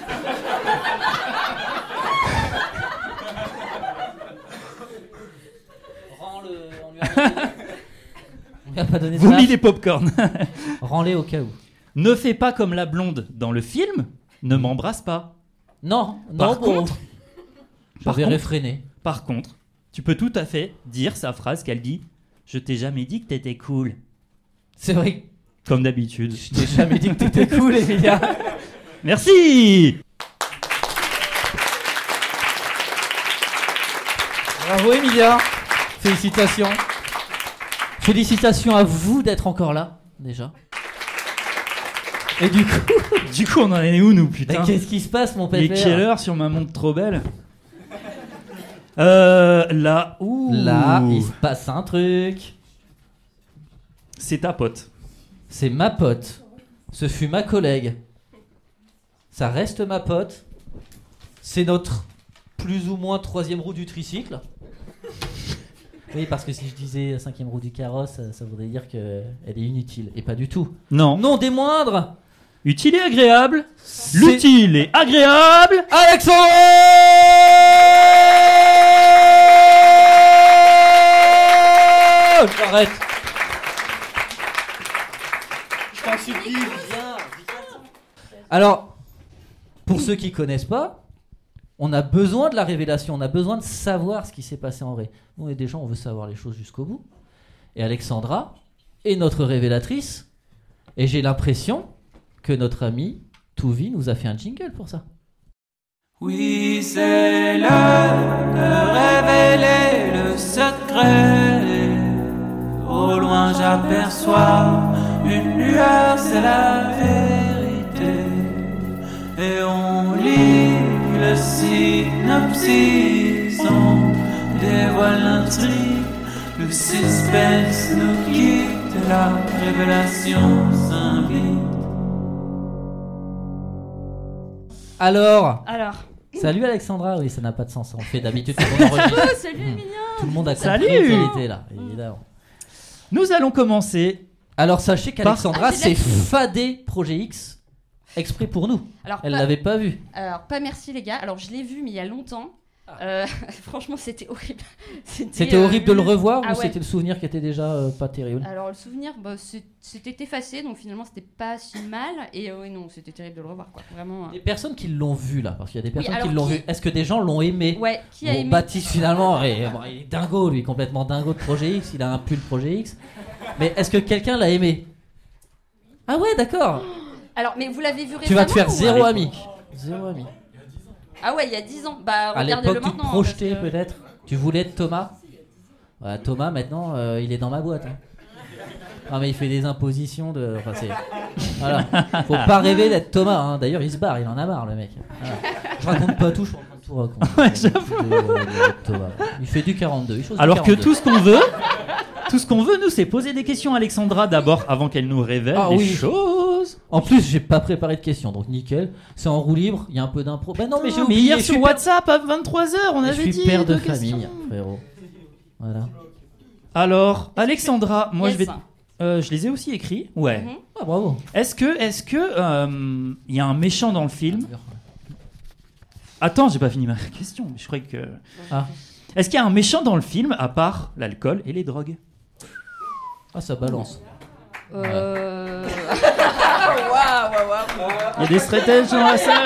On lui a pas donné de Vomis place. des popcorn. Rends-les au cas où. Ne fais pas comme la blonde dans le film, ne m'embrasse pas. Non, Par bon. contre- J'avais contre- réfréné. Par contre, tu peux tout à fait dire sa phrase qu'elle dit « Je t'ai jamais dit que t'étais cool C'est vrai que ». Comme d'habitude. Je t'ai jamais dit que t'étais cool, Emilia. Merci. Bravo, Emilia. Félicitations. Félicitations à vous d'être encore là, déjà. Et du coup, Du coup, on en est où, nous, putain? qu'est-ce qui se passe, mon Il est pépère? quelle heure sur ma montre trop belle? Là, ouh. Là, il se passe un truc. C'est ta pote. C'est ma pote. Ce fut ma collègue. Ça reste ma pote. C'est notre plus ou moins 3e roue du tricycle. Oui, parce que si je disais 5e roue du carrosse, ça voudrait dire qu'elle est inutile. Et pas du tout. Non. Non des moindres. Utile et agréable. C'est L'utile et agréable. Alexandre. Arrête. Je t'en supplie, viens. Alors, pour ceux qui connaissent pas, on a besoin de la révélation, on a besoin de savoir ce qui s'est passé en vrai. Nous, on est des gens, on veut savoir les choses jusqu'au bout. Et Alexandra est notre révélatrice. Et j'ai l'impression que notre ami Touvi nous a fait un jingle pour ça. Oui, c'est l'heure de révéler le secret. Au loin j'aperçois une lueur, c'est la vérité. Et on lit le synopsis, on dévoile l'intrigue. Le suspense nous quitte, la révélation s'invite. Alors, Alors, salut Alexandra, oui ça n'a pas de sens, on fait d'habitude tout le monde enregistre. salut Emilia. Tout le monde a compris Salut. qu'elle était là, évidemment. Nous allons commencer. Alors sachez qu'Alexandra Ah, j'ai s'est de la- fadé Projet X exprès pour nous. Alors, Elle pas, l'avait pas vu. alors, pas merci les gars. Alors, je l'ai vu, mais il y a longtemps. Franchement, c'était horrible. C'était horrible de le revoir Ah ou ouais. c'était le souvenir qui était déjà pas terrible? Alors, le souvenir, bah, c'était effacé, donc finalement, c'était pas si mal. Et oui, non, c'était terrible de le revoir, quoi. Vraiment. Les personnes qui l'ont vu là, parce qu'il y a des personnes alors qui l'ont qui- vu. Est-ce que des gens l'ont aimé? Ouais, qui a Bon, aimé Baptiste finalement, ouais, bon, il est dingo lui, complètement dingo de Projet X, il a un pull Projet X. Mais est-ce que quelqu'un l'a aimé? Ah ouais, d'accord. Alors, mais vous l'avez vu récemment? Tu vas te faire ou- zéro ami. Zéro ami. Ah ouais, il y a 10 ans. Bah, À regardez-le l'époque, tu te maintenant. projetais parce que- peut-être. Tu voulais être Thomas. Ouais, Thomas, maintenant, il est dans ma boîte. Hein. Ah, mais il fait des impositions de. Enfin, c'est. Voilà. Faut pas rêver d'être Thomas. Hein. D'ailleurs, il se barre, il en a marre, le mec. Voilà. Je raconte pas tout, je suis en train de tout raconter. Ouais, j'avoue. De Thomas. Il fait du 42. Il chose du Alors que 42. tout ce qu'on veut, nous, c'est poser des questions à Alexandra d'abord avant qu'elle nous révèle Ah les oui. choses. En plus, j'ai pas préparé de questions, donc nickel. C'est en roue libre, il y a un peu d'impro. Ben non, mais j'ai oublié. hier je sur suis WhatsApp à 23h, on je avait suis dit. père de deux famille, questions. frérot. Voilà. Alors, Alexandra, moi Yes. je les ai aussi écrits. Ouais. Mhm. Ah, bravo. Est-ce que il y a un méchant dans le film? Attends, j'ai pas fini ma question. Je croyais que. Ah. Est-ce qu'il y a un méchant dans le film à part l'alcool et les drogues? Ah, ça balance. Waouh. Il y a des straight edge dans la salle.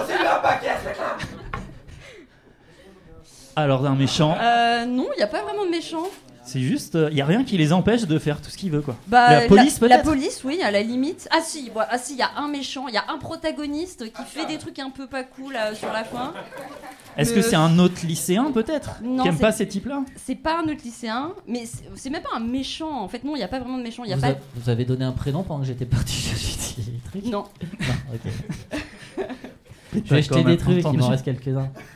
Alors un méchant, Non, il n'y a pas vraiment de méchant. c'est juste, il y a rien qui les empêche de faire tout ce qu'il veut quoi. Bah, La police, la peut-être. police, oui, à la limite. Ah si, il y a un méchant, il y a un protagoniste qui fait des trucs un peu pas cool sur la fin. Est-ce que c'est un autre lycéen peut-être Non, qui aime c'est- pas ces types-là? C'est pas un autre lycéen, mais c'est même pas un méchant. En fait, non, il n'y a pas vraiment de méchant. Il y a Vous, pas. vous avez donné un prénom pendant que j'étais parti chercher des trucs? Non. Non, ok. Je vais acheter des trucs, il m'en reste quelques-uns.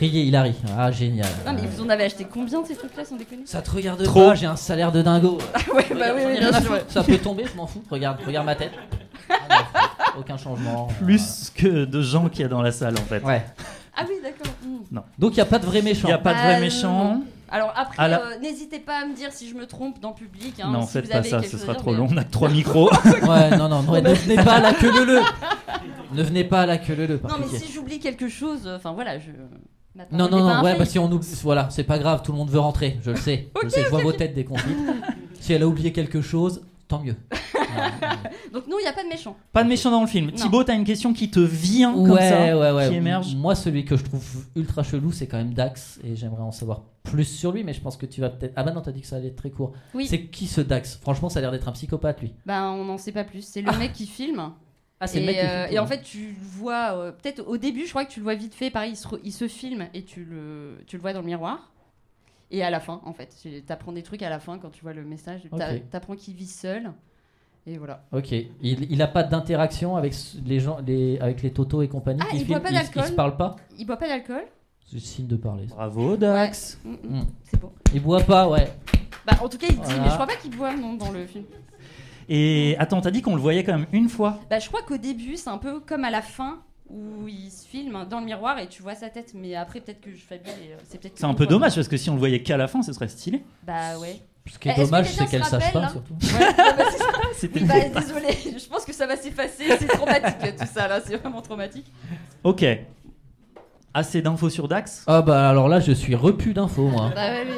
Priez Hilary. Ah, génial. Non, mais vous en avez acheté combien de ces trucs-là, sans déconner? Ça te regarde Trop. pas, j'ai un salaire de dingo. Ouais, bah oui, bien sûr. Ça peut tomber, je m'en fous. Regarde ma tête. Ah, non, aucun changement. Plus que de gens qu'il y a dans la salle en fait. Ouais. Ah oui, d'accord. Donc il n'y a pas de vrai Il méchant. n'y a pas de Bah, vrai méchant. Alors après, À la- n'hésitez pas à me dire si je me trompe dans le public. Hein, Non, si faites vous pas avez ça, quelque ce chose sera à dire, trop mais- long. On a que 3 micros. Ouais, non, ne venez pas à la queue leu. Ne venez pas à la queue leu. Non, mais si j'oublie quelque chose, enfin voilà, je. Ma parole Non, n'est pas un ouais, fait. bah si on oublie, voilà, c'est pas grave, tout le monde veut rentrer, je le sais. Je le sais, je vois vos têtes dès qu'on dit. Si elle a oublié quelque chose, tant mieux. Donc non, il n'y a pas de méchant. Pas de méchant dans le film. Non. Thibaut, t'as une question qui te vient comme ça, ouais. qui émerge. Moi, celui que je trouve ultra chelou, c'est quand même Dax, et j'aimerais en savoir plus sur lui, mais je pense que tu vas peut-être. Ah bah non, t'as dit que ça allait être très court. Oui. C'est qui ce Dax? Franchement, ça a l'air d'être un psychopathe, lui. Ben, on n'en sait pas plus. C'est le mec qui filme. Ah, c'est Et, le mec qui fait et tout, en hein. fait, tu le vois, peut-être au début, je crois que tu le vois vite fait. Pareil, il se filme et tu le vois dans le miroir. Et à la fin, en fait, t'apprends des trucs à la fin quand tu vois le message. Ok. T'apprends qu'il vit seul. Et voilà. Ok. Il a pas d'interaction avec les gens, avec les Toto et compagnie. Ah, qui il boit filment, pas ils d'alcool. se parlent pas. Il boit pas d'alcool. C'est signe de parler. Ça. Bravo, Dax. C'est bon. Il boit pas, ouais. Bah, en tout cas, il dit, Voilà. mais je crois pas qu'il boit non, dans le film. Et attends, t'as dit qu'on le voyait quand même une fois. Bah, je crois qu'au début, c'est un peu comme à la fin où il se filme dans le miroir et tu vois sa tête. Mais après, peut-être que je fabule et c'est peut-être. C'est un peu dommage parce que si on le voyait qu'à la fin, ce serait stylé. Bah ouais. Ce qui est Est-ce que dommage, les c'est gens qu'elle se sache rappellent, pas, hein surtout. Ouais, bah, c'est ça. C'était Bah, désolé, je pense que ça va s'effacer. C'est traumatique tout ça là, c'est vraiment traumatique. Ok. Assez d'infos sur Dax. Ah bah alors là, je suis repu d'infos, moi. Bah ouais,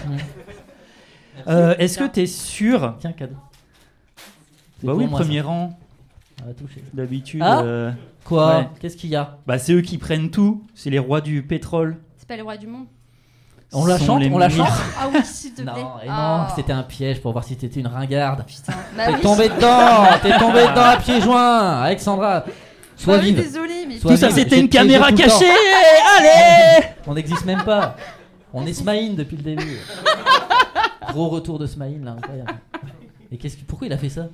Est-ce que t'es sûr? Tiens, cadeau. C'est Bah pour oui, moi, premier ça. rang. On va toucher. D'habitude. Ah Quoi Ouais. Qu'est-ce qu'il y a? Bah c'est eux qui prennent tout. C'est les rois du pétrole. c'est pas les rois du monde. On la Sont chante les On la meilleurs. chante Ah oui, s'il te plaît. Non, et Ah. non, c'était un piège pour voir si t'étais une ringarde. Putain. Bah T'es oui. tombé dedans. T'es tombé dedans à pieds joints, Alexandra. Sois Bah oui, vive. désolé, mais. Sois Tout ça vive, c'était j'ai une piégé caméra tout le temps. cachée. Allez. On n'existe même pas. On est Smaïn depuis le début. Gros retour de Smaïn là, incroyable. Et pourquoi il a fait ça?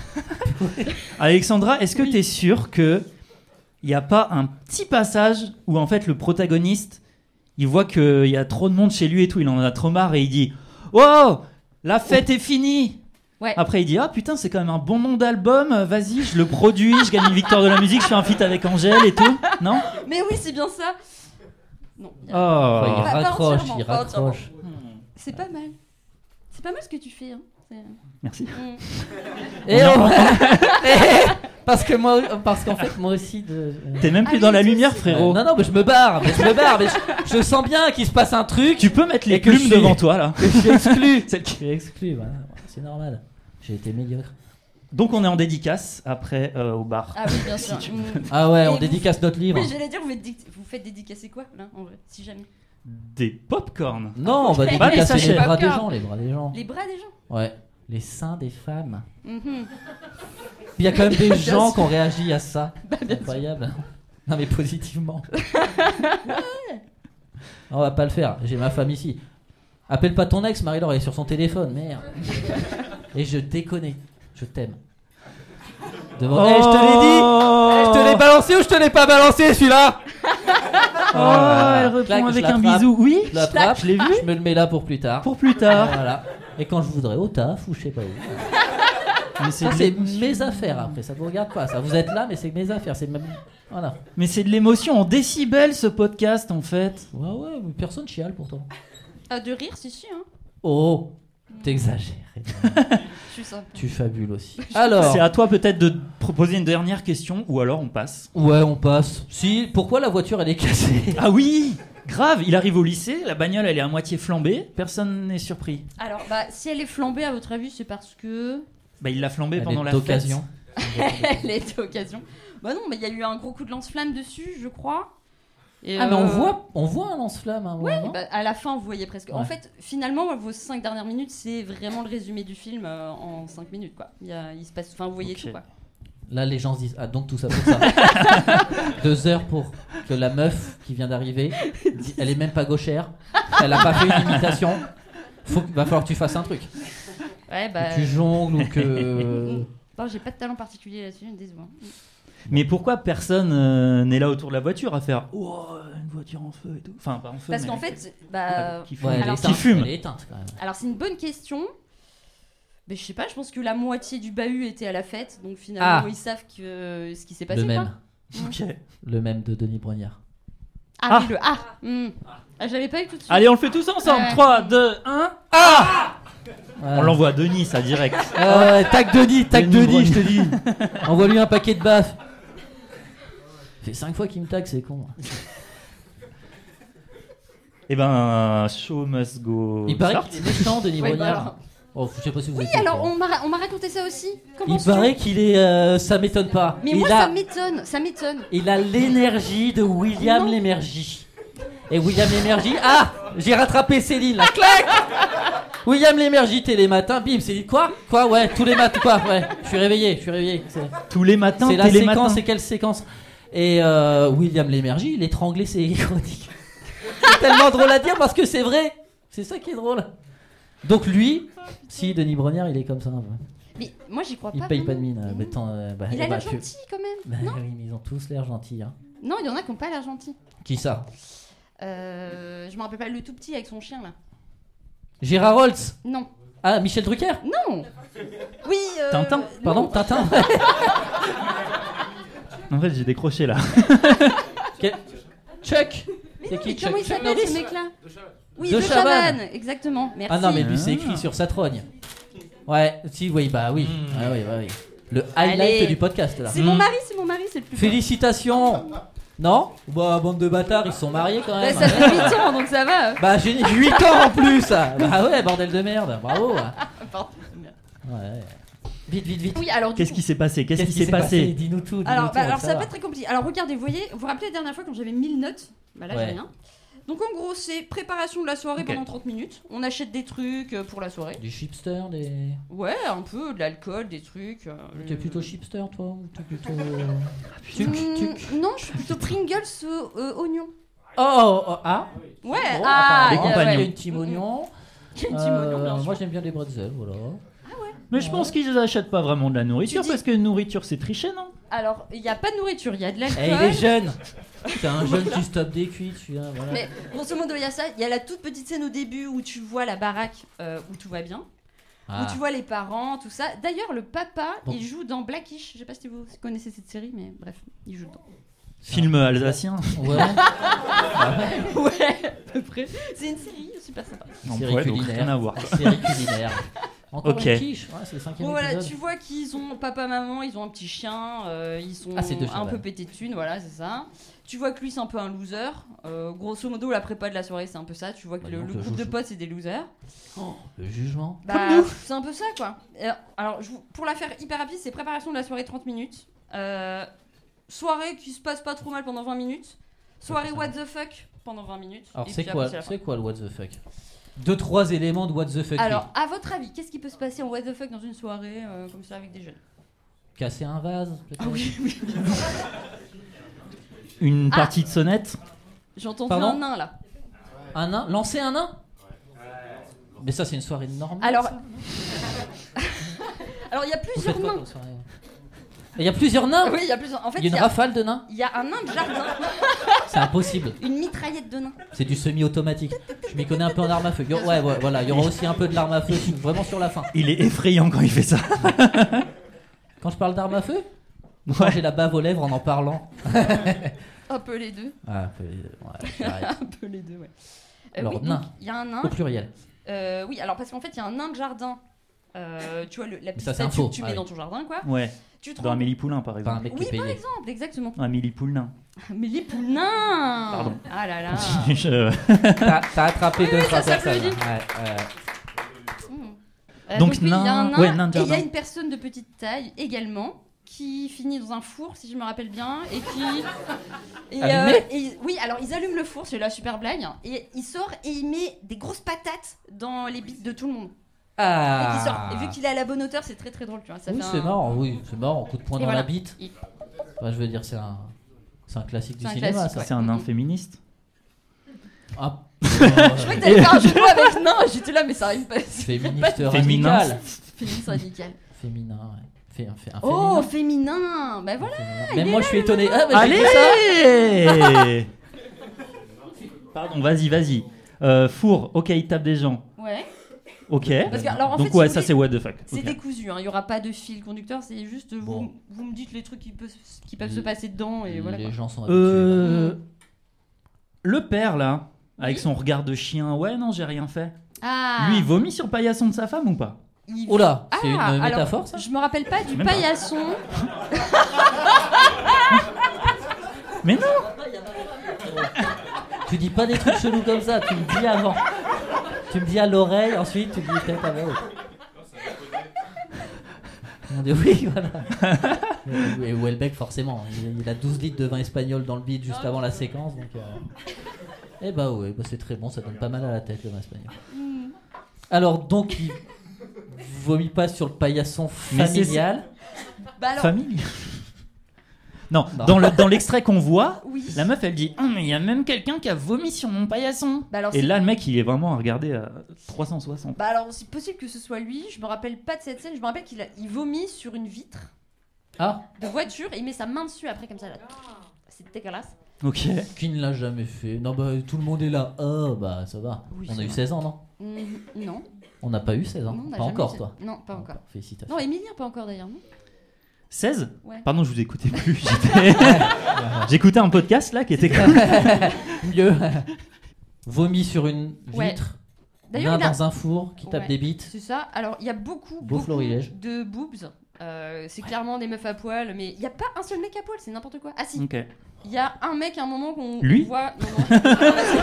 Alexandra, est-ce que t'es sûr que il y a pas un petit passage où en fait le protagoniste il voit qu'il y a trop de monde chez lui et tout, il en a trop marre et il dit "Oh, la fête est finie." Ouais. Après il dit "Ah putain, c'est quand même un bon nom d'album, vas-y, je le produis, je gagne une victoire de la musique, je fais un feat avec Angèle et tout." Non? Mais oui, c'est bien ça. Non. Oh. Il Pas raccroche, entièrement, il pas entièrement. raccroche. C'est pas mal. C'est pas mal ce que tu fais. Hein. Merci. Et parce qu'en fait moi aussi T'es même plus Ah dans oui, la toi lumière, aussi. frérot. non mais je me barre, mais je sens bien qu'il se passe un truc. Tu peux mettre les Et que je plumes suis- devant toi là. Que je suis exclu. Celle qui- Je suis exclu, voilà. C'est normal. J'ai été médiocre. Donc on est en dédicace après au bar. Ah oui, bien sûr. Ah ouais, Et on vous- dédicace notre livre. Oui, j'allais dire, vous faites dédicacer quoi là, en vrai, si jamais. Des pop-corn. Non, on va Bah, les dédicacer les sachets. bras des Popcorn. gens, les bras des gens. Les bras des gens. Ouais, les seins des femmes. Mhm. Il y a quand même des Bien gens sûr. qui ont réagi à ça. Bah, bien Incroyable. Non mais positivement. On va pas le faire. J'ai ma femme ici. Appelle pas ton ex, Marie-Laure, elle est sur son téléphone, merde. Et je déconne. Je t'aime. Devant... Eh, je te l'ai dit. Je te l'ai balancé ou je te l'ai pas balancé celui-là? Elle répond Clac, je avec un l'attrape. bisou. Oui, Je l'attrape, je l'ai vu. je me le mets là pour plus tard. Pour plus tard. Voilà. Et quand je voudrais au taf ou je sais pas où. Mais Ça de c'est l'é- mes affaires après, ça vous regarde pas. Ça vous êtes là mais c'est mes affaires, c'est même... Voilà. Mais c'est de l'émotion en décibels ce podcast en fait. Ouais, mais personne chiale pourtant. Ah, de rire, si, hein. Oh, t'exagères. Je suis sympa. Tu fabules aussi. Alors, C'est à toi peut-être de proposer une dernière question ou alors on passe. ouais, on passe. Si, pourquoi la voiture elle est cassée? Ah oui, grave, il arrive au lycée, la bagnole elle est à moitié flambée, personne n'est surpris. Alors, bah, si elle est flambée, à votre avis, c'est parce que. Bah il l'a flambée Elle pendant est la d'occasion. Elle était occasion. Bah non, mais il y a eu un gros coup de lance-flamme dessus, je crois. Et, Ah mais on voit un lance-flamme à un moment, non? Bah, à la fin, vous voyez presque. En Ouais. fait, finalement, vos 5 dernières minutes, c'est vraiment le résumé du film en 5 minutes, quoi. Il se passe. Enfin, vous voyez Ok. tout, quoi. Là les gens se disent, ah donc tout ça pour ça. 2 heures pour que la meuf qui vient d'arriver, elle est même pas gauchère, elle a pas fait une imitation. Va falloir que tu fasses un truc. Ouais, bah. Que tu jongles ou que... Non, j'ai pas de talent particulier là-dessus, désolé. Mais pourquoi personne n'est là autour de la voiture à faire oh, une voiture en feu et tout. Enfin, pas en feu. Parce mais qu'en fait, bah, qui fume. Ouais, elle alors, est qui éteinte, fume. elle est éteinte quand même. alors c'est une bonne question. Mais je sais pas, je pense que la moitié du bahut était à la fête, donc finalement Ah. ils savent que ce qui s'est passé. Le même. Quoi. Ok. Le même de Denis Brognard. Ah, oui, le A. Ah, je l'avais pas eu tout de suite. Allez, on le fait tous ensemble. Ouais. 3, 2, 1. On l'envoie à Denis, ça direct. Tac Denis, Denis Denis, je te dis. Envoie-lui un paquet de baffes. Ça fait 5 fois qu'il me tag, c'est con. Eh ben, show must go. Il paraît start. qu'il est méchant, Denis Ouais, Brognard. bah alors. Oh, je sais pas si vous Oui, étiez au alors courant. on m'a raconté ça aussi. Comment Il paraît qu'il est. Ça m'étonne pas. Mais il moi a, ça m'étonne, ça m'étonne. il a l'énergie de William Non. Lémergie. Et William Lémergie. Ah, j'ai rattrapé Céline là. Clac. William Lémergie, télématin. Bim, Céline. Quoi ouais, tous les matins. Quoi ouais, je suis réveillé. C'est Tous les matins, c'est la télématin. séquence. C'est quelle séquence? Et William Lémergie, il étranglait ses chroniques. C'est tellement drôle à dire parce que c'est vrai. C'est ça qui est drôle. Donc lui, si Denis Brognard, il est comme ça. Ouais. Mais moi j'y crois Il pas. paye pas de vraiment. mine. Mais tant, Il a bah, l'air tu- gentil quand même. Bah non, oui, mais ils ont tous l'air gentils. Hein. non, il y en a qui ont pas l'air gentils. Qui ça? Je me rappelle pas, le tout petit avec son chien là. Gérard Holtz. Non. Ah, Michel Drucker. Non. Oui. Tintin. Pardon, non. Tintin. En fait, j'ai décroché là. Quel- Chuck. Mais C'est non, qui, mais Chuck comment il s'appelle Norris ce mec-là? Oui, De de Chavannes. Chavannes, exactement. Merci. Ah non, mais lui c'est écrit sur sa trogne. Ouais, si, oui, bah oui. Ah, oui, bah oui. Le highlight Allez. du podcast là. C'est mon mari, c'est le plus. Félicitations. Non? Bah, bande de bâtards, ils se sont mariés quand Bah, même. ça fait 8 ans, donc ça va. Bah, j'ai 8 ans en plus. Bah ouais, bordel de merde. Bravo. Ouais. Vite. Oui, alors du Bah, Qu'est-ce coup- qui s'est passé Qu'est-ce qui s'est passé Dis-nous tout. Alors, alors ça va être très compliqué. Alors regardez, vous voyez, vous vous rappelez la dernière fois quand j'avais 1000 notes? Bah là Ouais. j'ai rien. Donc en gros, c'est préparation de la soirée Ok. pendant 30 minutes. On achète des trucs pour la soirée. Du chipster, des. Ouais, un peu de l'alcool, des trucs. T'es plutôt chipster toi ou t'es plutôt. Non, je suis plutôt Pringles oignon. Ah Ouais, Bon, ah, les apparemment, compagnons. il y a une team oignon. Quel petit oignon, bien sûr. Moi j'aime bien les bretzels, voilà. Mais je pense qu'ils achètent pas vraiment de la nourriture Tu dis- parce que nourriture c'est tricher, non? Alors, il n'y a pas de nourriture, il y a de l'alcool. Eh, il est jeune. C'est un jeune qui stoppe des cuites, celui-là, voilà. Mais grosso modo, il y a ça. Il y a la toute petite scène au début où tu vois la baraque où tout va bien. Ah. Où tu vois les parents, tout ça. D'ailleurs, le papa, Bon. il joue dans Blackish. Je sais pas si vous connaissez cette série, mais bref, il joue dedans. Film alsacien. Ouais. Ouais, à peu près. C'est une série super sympa. Non, Série ouais, donc culinaire. rien à voir. Série culinaire. Encore Ok. une quiche. Ouais, c'est le 5e Bon, voilà, épisode. tu vois qu'ils ont papa, maman, ils ont un petit chien, ils sont Ah, c'est de un Chavannes. peu pétés de thunes, voilà, c'est ça. Tu vois que lui, c'est un peu un loser. Grosso modo, la prépa de la soirée, c'est un peu ça. Tu vois que Bah, le donc, le groupe de joujou. potes, c'est des losers. Le jugement. Bah, c'est un peu ça, quoi. Alors, pour la faire hyper rapide, c'est préparation de la soirée 30 minutes. Soirée qui se passe pas trop mal pendant 20 minutes. Soirée what the fuck pendant 20 minutes. Alors Et c'est puis quoi, après, la fin. c'est quoi le what the fuck? 2-3 éléments de what the fuck. Alors, à votre avis, qu'est-ce qui peut se passer en what the fuck dans une soirée comme ça avec des jeunes? Casser un vase, peut-être. Une Ah. partie de sonnette. J'ai entendu Pardon un nain là. Un nain, lancer un nain. Mais ça c'est une soirée normale. Alors, ça alors il y a Vous plusieurs faites quoi nains. comme soirée? Il y a plusieurs nains. Oui, il y a plusieurs. En fait, Il y a une rafale de nains. il y a un nain de jardin, C'est impossible. une mitraillette de nains. C'est du semi-automatique. Je m'y connais un peu en arme à feu. Ouais, voilà. Il y aura aussi un peu de l'arme à feu, vraiment sur la fin. Il est effrayant quand il fait ça. Quand je parle d'arme à feu, quand j'ai la bave aux lèvres en parlant. Un peu les deux. Ah, j'arrête. Un peu les deux, ouais. Alors, oui, donc, nain. il y a un nain. Au pluriel. Oui, alors parce qu'en fait, il y a un nain de jardin. Tu vois, la petite ça, c'est un statue faux. que tu Ah mets oui. dans ton jardin, quoi. Ouais. Tu te Dans rends... Amélie Poulain par Pas un exemple. mec qui Oui, est par payé. exemple, exactement. Amélie Poulain. Mais les poulains. Pardon. Ah là là. Je- T'as attrapé deux, trois ça, ça veut personnes. dire. Donc, oui, il y a un nain- nain, ouais, nain de et il y a jardin. une personne de petite taille également qui finit dans un four, si je me rappelle bien, et qui... Et, Allumé oui, alors ils allument le four, c'est la super blague, et il sort et il met des grosses patates dans les bites de tout le monde. Et qui sort. Et vu qu'il est à la bonne hauteur, c'est très très drôle, tu vois. Ça Oui, fait c'est un- marrant, coup de poing Et dans voilà. la bite. Il- Enfin, je veux dire, c'est un classique du C'est un cinéma, classique, ça. ouais. C'est un nain féministe. Ah, Je croyais que t'allais faire un jeu de mots avec nain, j'étais là, mais ça arrive pas. féministe Féminin. radical. Féministe radical. Féminin, ouais. Un Oh, féminin. féminin. Bah voilà. Même moi, je suis étonné. Ah, bah, j'ai Allez dit ça. Pardon, vas-y. Four, ok, il tape des gens. Ouais. Ok. Parce que, alors, en Donc fait, si ouais, vous ça voulez, c'est what the fuck. c'est Ok. décousu, hein. Il n'y aura pas de fil conducteur, c'est juste Bon. vous me dites les trucs qui peuvent se passer dedans et voilà. Les quoi. gens sont habitués. Le père là, avec Oui. son regard de chien, ouais non j'ai rien fait. Ah. Lui il vomit sur le paillasson de sa femme ou pas? Oh là, c'est une alors, métaphore ça? Je me rappelle pas du même pas. paillasson. Mais non. Tu dis pas des trucs chelous comme ça, tu me dis avant. Tu me dis à l'oreille, ensuite tu me dis peut-être à l'autre. On dit oui, voilà. Et Houellebecq, forcément, il a 12 litres de vin espagnol dans le bide juste avant la séquence. Donc, eh bah oui, bah c'est très bon, ça donne pas mal à la tête le vin espagnol. Alors donc, il vomit pas sur le paillasson Mais c'est- familial. Bah alors, Famille. Non, Non. dans l'extrait qu'on voit, oui. la meuf elle dit mais il y a même quelqu'un qui a vomi sur mon paillasson. Bah alors, Et c'est- là le mec il est vraiment à regarder à 360. Bah alors, c'est possible que ce soit lui. Je me rappelle pas de cette scène. Je me rappelle il vomit sur une vitre Ah, de voiture et il met sa main dessus après comme ça. Là. C'est dégueulasse. Ok. qui ne l'a jamais fait? Non, bah tout le monde est là. Oh, bah ça va. Oui, On ça a eu va. 16 ans, non? Non. On n'a pas eu 16 ans. Non, on n'a Pas jamais encore, eu- toi. Non, pas encore. Félicitations. Non, Emilien, pas encore d'ailleurs. Non. 16. Ouais. Pardon, je vous écoutais plus. J'écoutais un podcast là qui était comme... Mieux. Vomi sur une Ouais. vitre. D'ailleurs, Main il a- dans un four qui tape Ouais. des bites. C'est ça. Alors, il y a beaucoup florilège. de boobs. C'est clairement des meufs à poil, mais il n'y a pas un seul mec à poil, c'est n'importe quoi. Ah si, Ok. il y a un mec à un moment qu'on Lui voit. Non, non.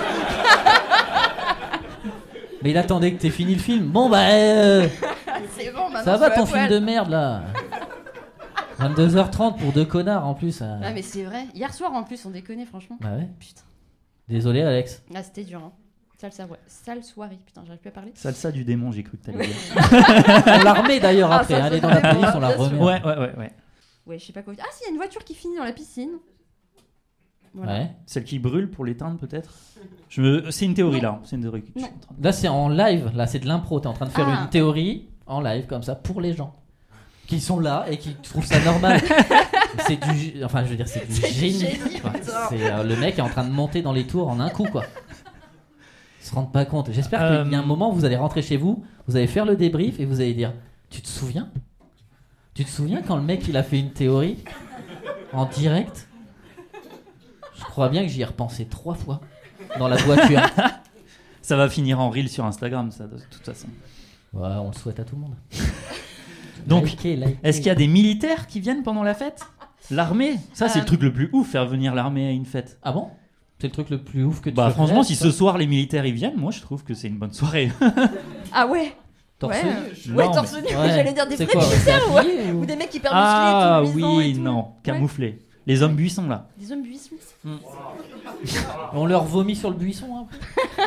Mais il attendait que t'aies fini le film. Bon, bah. C'est bon, maintenant Ça je va suis à ton film poil. de merde là. 22h30 pour deux connards en plus. Ah, mais c'est vrai. Hier soir en plus, on déconne, franchement. Bah ouais. Putain. Désolé, Alex. Ah, c'était dur, hein. Sale soirée. Putain, j'arrive plus à parler. Salsa du démon, j'ai cru que t'allais dire. On l'a remet d'ailleurs Ah, après. ça, Elle est ça, dans la ça, police, on la bien sûr. remet. Ouais. Ouais, je sais pas quoi. Ah, si, il y a une voiture qui finit dans la piscine. Voilà. Ouais. Celle qui brûle pour l'éteindre peut-être. C'est une théorie là. C'est une théorie que je suis en train de- Là, c'est en live. Là, c'est de l'impro. T'es en train de faire Ah. une théorie en live comme ça pour les gens qui sont là et qui trouvent ça normal. C'est du, enfin, je veux dire, c'est du C'est du génie. génie, quoi. putain. C'est le mec est en train de monter dans les tours en un coup, quoi. Ils se rendent pas compte. J'espère qu'il y a un moment où vous allez rentrer chez vous, vous allez faire le débrief et vous allez dire, tu te souviens quand le mec il a fait une théorie en direct? Je crois bien que j'y ai repensé 3 fois dans la voiture. Ça va finir en reel sur Instagram, ça, de toute façon. Ouais, on le souhaite à tout le monde. Donc, Likez. est-ce qu'il y a des militaires qui viennent pendant la fête? L'armée? Ça, c'est le truc le plus ouf, faire venir l'armée à une fête. Ah bon? C'est le truc le plus ouf que tu Bah, peux franchement, faire, si ça. ce soir les militaires y viennent, moi je trouve que c'est une bonne soirée. Ah ouais. Torse Ouais, nu ouais, Non, torse mais- nu. Ouais. J'allais dire des C'est vrais quoi, militaires c'est ou, habillé ou- ou des mecs hyper Ah musclés, tout luisants oui, et tout. non, Ouais. camouflés. Les hommes buissons là. Des hommes buissons. On leur vomit sur le buisson un peu.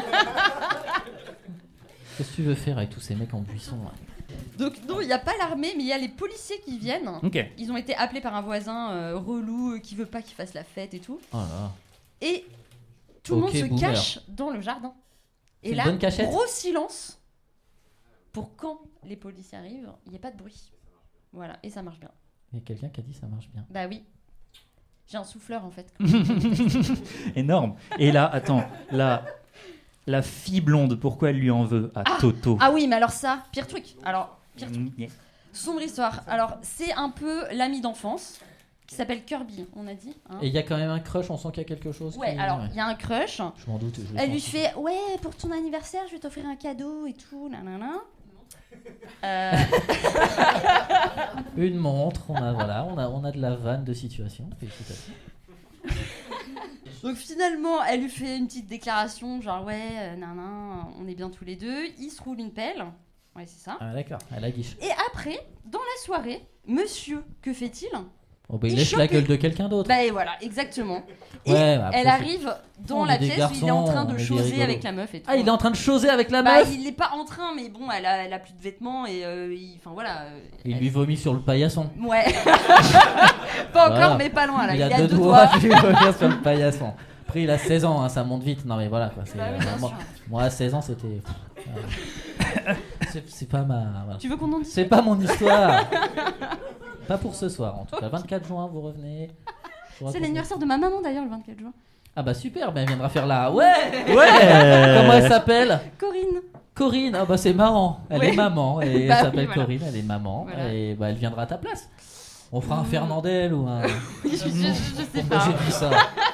Qu'est-ce que tu veux faire avec tous ces mecs en buisson là? Donc non, il n'y a pas l'armée, mais il y a les policiers qui viennent. Ok. Ils ont été appelés par un voisin relou qui veut pas qu'ils fassent la fête et tout. Oh là. Et tout le Ok, monde se boomer. cache dans le jardin. C'est Et une là, bonne cachette. gros silence pour quand les policiers arrivent, il n'y a pas de bruit. Voilà, et ça marche bien. Il y a quelqu'un qui a dit ça marche bien. Bah oui. J'ai un souffleur en fait. Énorme. Et là, attends, la fille blonde, pourquoi elle lui en veut à Toto? Ah oui, mais alors ça, pire truc. Alors, pire truc. Yeah. Sombre histoire. Alors, c'est un peu l'ami d'enfance qui s'appelle Kirby, on a dit. Hein. Et il y a quand même un crush, on sent qu'il y a quelque chose. Ouais, qui- alors, ouais. il y a un crush. Je m'en doute. je l'ai Elle lui senti. fait ouais, pour ton anniversaire, je vais t'offrir un cadeau et tout, nanana. Une montre, on a de la vanne de situation. Félicitations. Donc finalement, elle lui fait une petite déclaration, genre ouais, nanan, on est bien tous les deux. Il se roule une pelle. Ouais, c'est ça. Ah d'accord, elle a guiche. Et après, dans la soirée, monsieur, que fait-il? Oh bah il Il lèche chope la gueule les- de quelqu'un d'autre. Bah et voilà, exactement. Et Ouais, bah, après, elle c'est- arrive dans On la est des pièce où il est en garçons, train on de est des choser rigolos. avec la meuf et tout. Ah, il est en train de choser avec la Bah, meuf. il est pas en train, mais bon, elle a plus de vêtements et enfin voilà. Il lui vomit sur le paillasson. Ouais. Pas encore, Voilà. mais pas loin là. Il Il a est à 2 deux doigts doigts. qui lui vomit sur le paillasson. Après il a 16 ans, hein, ça monte vite. Non mais voilà quoi. Bah oui, bien sûr. Moi à 16 ans c'était... c'est pas ma... voilà. Tu veux qu'on en dise? C'est pas mon histoire. Pas pour ce soir en tout cas. 24 juin vous revenez. Je vous C'est raconte- l'anniversaire de ma maman d'ailleurs le 24 juin. Ah bah super, ben elle viendra faire la... Ouais. Ouais. Comment elle s'appelle? Corinne. Corinne, ah bah c'est marrant, elle Ouais. est maman, et Bah elle oui, s'appelle voilà. Corinne, elle est maman, Voilà. et bah elle viendra à ta place. On fera un Fernandel ou un... je sais Moi pas. j'ai vu ça.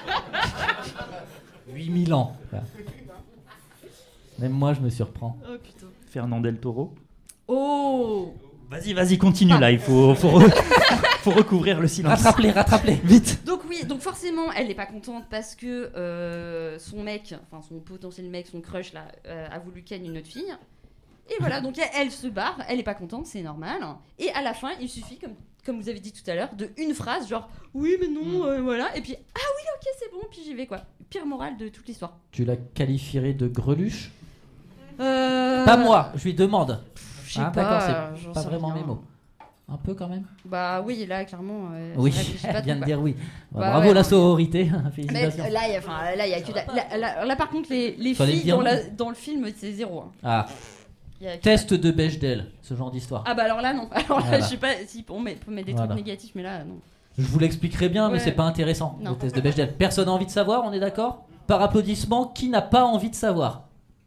8000 ans. Voilà. Même moi je me surprends. Oh putain. Fernandel Toro. Oh. Vas-y, continue là, il faut recouvrir le silence. Rattrape-les. Vite. Donc oui, donc forcément, elle n'est pas contente parce que son mec, enfin son potentiel mec, son crush là, a voulu ken une autre fille. Et voilà, donc elle se barre, elle est pas contente, c'est normal. Et à la fin, il suffit, comme vous avez dit tout à l'heure, de une phrase genre oui mais non, voilà, et puis ah oui ok c'est bon, puis j'y vais quoi. Pire morale de toute l'histoire. Tu la qualifierais de greluche? Pas Pas moi, je lui demande. Je sais Ah, pas, d'accord, c'est j'en pas sais vraiment rien. mes mots. Un peu quand même. Bah oui, là clairement. Oui, ça réfléchit pas elle vient de trop, dire oui. Bah Bravo ouais, la non, sororité, quoi. Mais félicitations. là, il y a que là par contre les Fallait filles dire non. dans le film c'est zéro. Hein. Ah, Il y a que- test de Bechdel, ce genre d'histoire. Ah bah alors là non. Alors là Voilà. je sais pas si on peut mettre des Voilà. trucs négatifs mais là non. Je vous l'expliquerai bien, mais Ouais. c'est pas intéressant, Non. le test de Bechdel. Personne n'a envie de savoir, on est d'accord? Par applaudissement, qui n'a pas envie de savoir?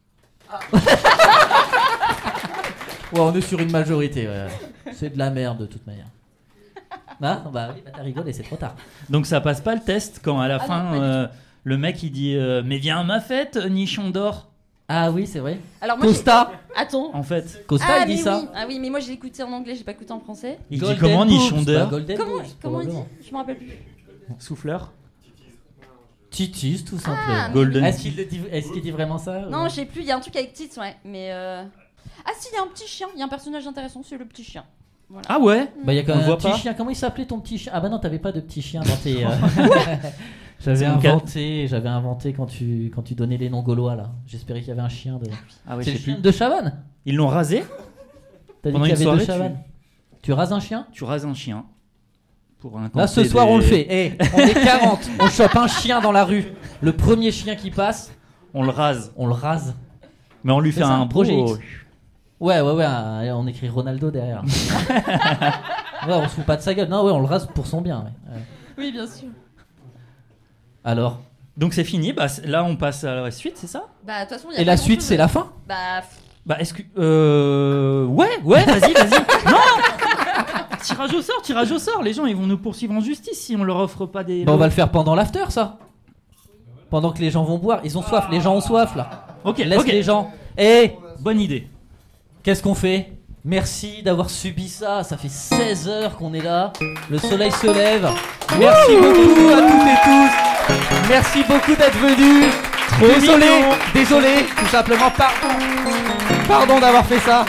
Ouais, on est sur une majorité, ouais. C'est de la merde de toute manière. Ah, bah oui, bah t'as rigolé, c'est trop tard. Donc ça passe pas le test quand à la Ah fin non, pas du le mec il dit mais viens à ma fête nichon d'or. Ah oui, c'est vrai. Alors moi Costa, attends. En fait, Costa, Ah il dit mais ça. oui. Ah oui mais moi j'ai écouté en anglais, j'ai pas écouté en français. il dit Golden comment Boobs, nichon bah, d'or? Golden Comment Boobs, il dit? probablement. Je me rappelle plus. Souffleur. Titis, tout simplement. mais Golden. Est-ce qu'il dit vraiment ça? Non, ou- je sais plus, il y a un truc avec titre ouais, mais ah si, il y a un petit chien, il y a un personnage intéressant, c'est le petit chien. Voilà. Ah ouais. Bah, il y a quand On même le un voit petit pas. chien. Comment il s'appelait ton petit chien? Ah bah non, t'avais pas de petit chien dans tes. J'avais C'est mon cas. inventé quand tu donnais les noms gaulois là. J'espérais qu'il y avait un chien de. Ah ouais, C'est je le sais chien plus. de Chavannes. Ils l'ont rasé. T'as dit Pendant qu'il y une avait deux soirée, Chavannes. Tu rases un chien? Tu rases un chien pour un. Là ce soir on le fait. Eh, on est 40. On chope un chien dans la rue. Le premier chien qui passe, On le rase. on le rase. Mais on lui fait C'est ça, un projet beau. X. Ouais, on écrit Ronaldo derrière. Ouais, on se fout pas de sa gueule. Non, ouais, on le rase pour son bien. Ouais. Ouais. Oui, bien sûr. Alors. Donc c'est fini. Bah là on passe à la suite, c'est ça? Bah de toute façon, il y a Et pas la suite, grand-chose c'est à- la fin? Bah Bah est-ce que ouais, vas-y. Non. Tirage au sort. Les gens ils vont nous poursuivre en justice si on leur offre pas des. Bah, on va le faire pendant l'after, ça. Pendant que les gens vont boire. Ils ont soif, les gens ont soif là. Ok. Laisse Ok. les gens. Eh, Bonne idée. qu'est-ce qu'on fait? Merci d'avoir subi ça. Ça fait 16 heures qu'on est là. Le soleil se lève. Merci beaucoup à toutes et tous. Merci beaucoup d'être venus. Désolé, tout simplement. Pardon d'avoir fait ça.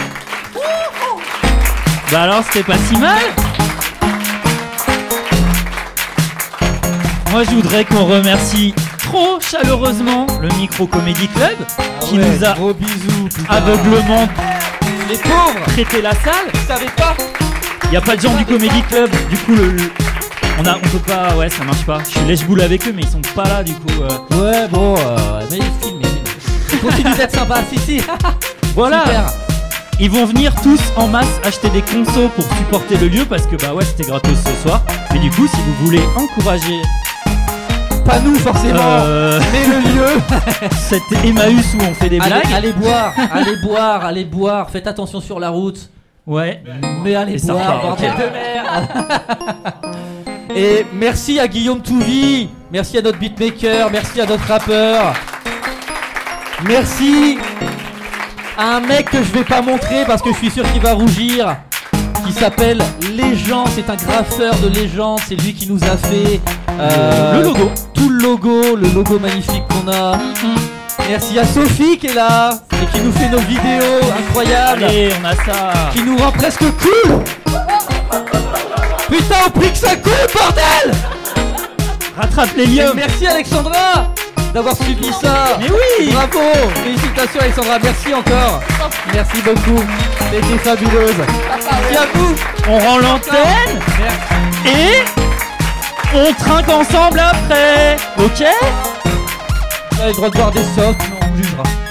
Bah alors c'était pas si mal. Moi je voudrais qu'on remercie trop chaleureusement le Micro Comedy Club qui nous a Gros bisous. putain. aveuglement Les pauvres. traité la salle. Vous savez pas? Il y a pas de gens du Comedy Club, du coup on peut pas, ouais ça marche pas. Je suis lèche-boule avec eux mais ils sont pas là du coup. Ouais, bon, mais filmez. Continue d'être sympa, si. Voilà. Super. Ils vont venir tous en masse acheter des consos pour supporter le lieu parce que bah ouais c'était gratos ce soir. Mais du coup si vous voulez encourager Pas nous forcément, mais le lieu. cet Emmaüs où on fait des blagues, Allez boire. Faites attention sur la route. ouais. Mais allez Et ça boire, repart, bordel ok. de merde. Et merci à Guillaume Touvi. Merci à notre beatmaker. Merci à notre rappeur. Merci à un mec que je vais pas montrer parce que je suis sûr qu'il va rougir. Qui s'appelle Légend. C'est un graffeur de légende. C'est lui qui nous a fait Le logo. tout le logo magnifique qu'on a. Merci à Sophie qui est là et qui nous fait nos vidéos incroyables, Allez on a ça. qui nous rend presque cool. Putain, on prie que ça coule, bordel. Rattrape Et l'hélium. merci Alexandra d'avoir subi ça. Mais oui. Bravo. Félicitations Alexandra, merci encore. Merci beaucoup. C'était fabuleuse. Merci à vous. On rend l'antenne Merci. et on trinque ensemble après. Ok. Vous avez le droit de boire des softs, mais on vous jugera.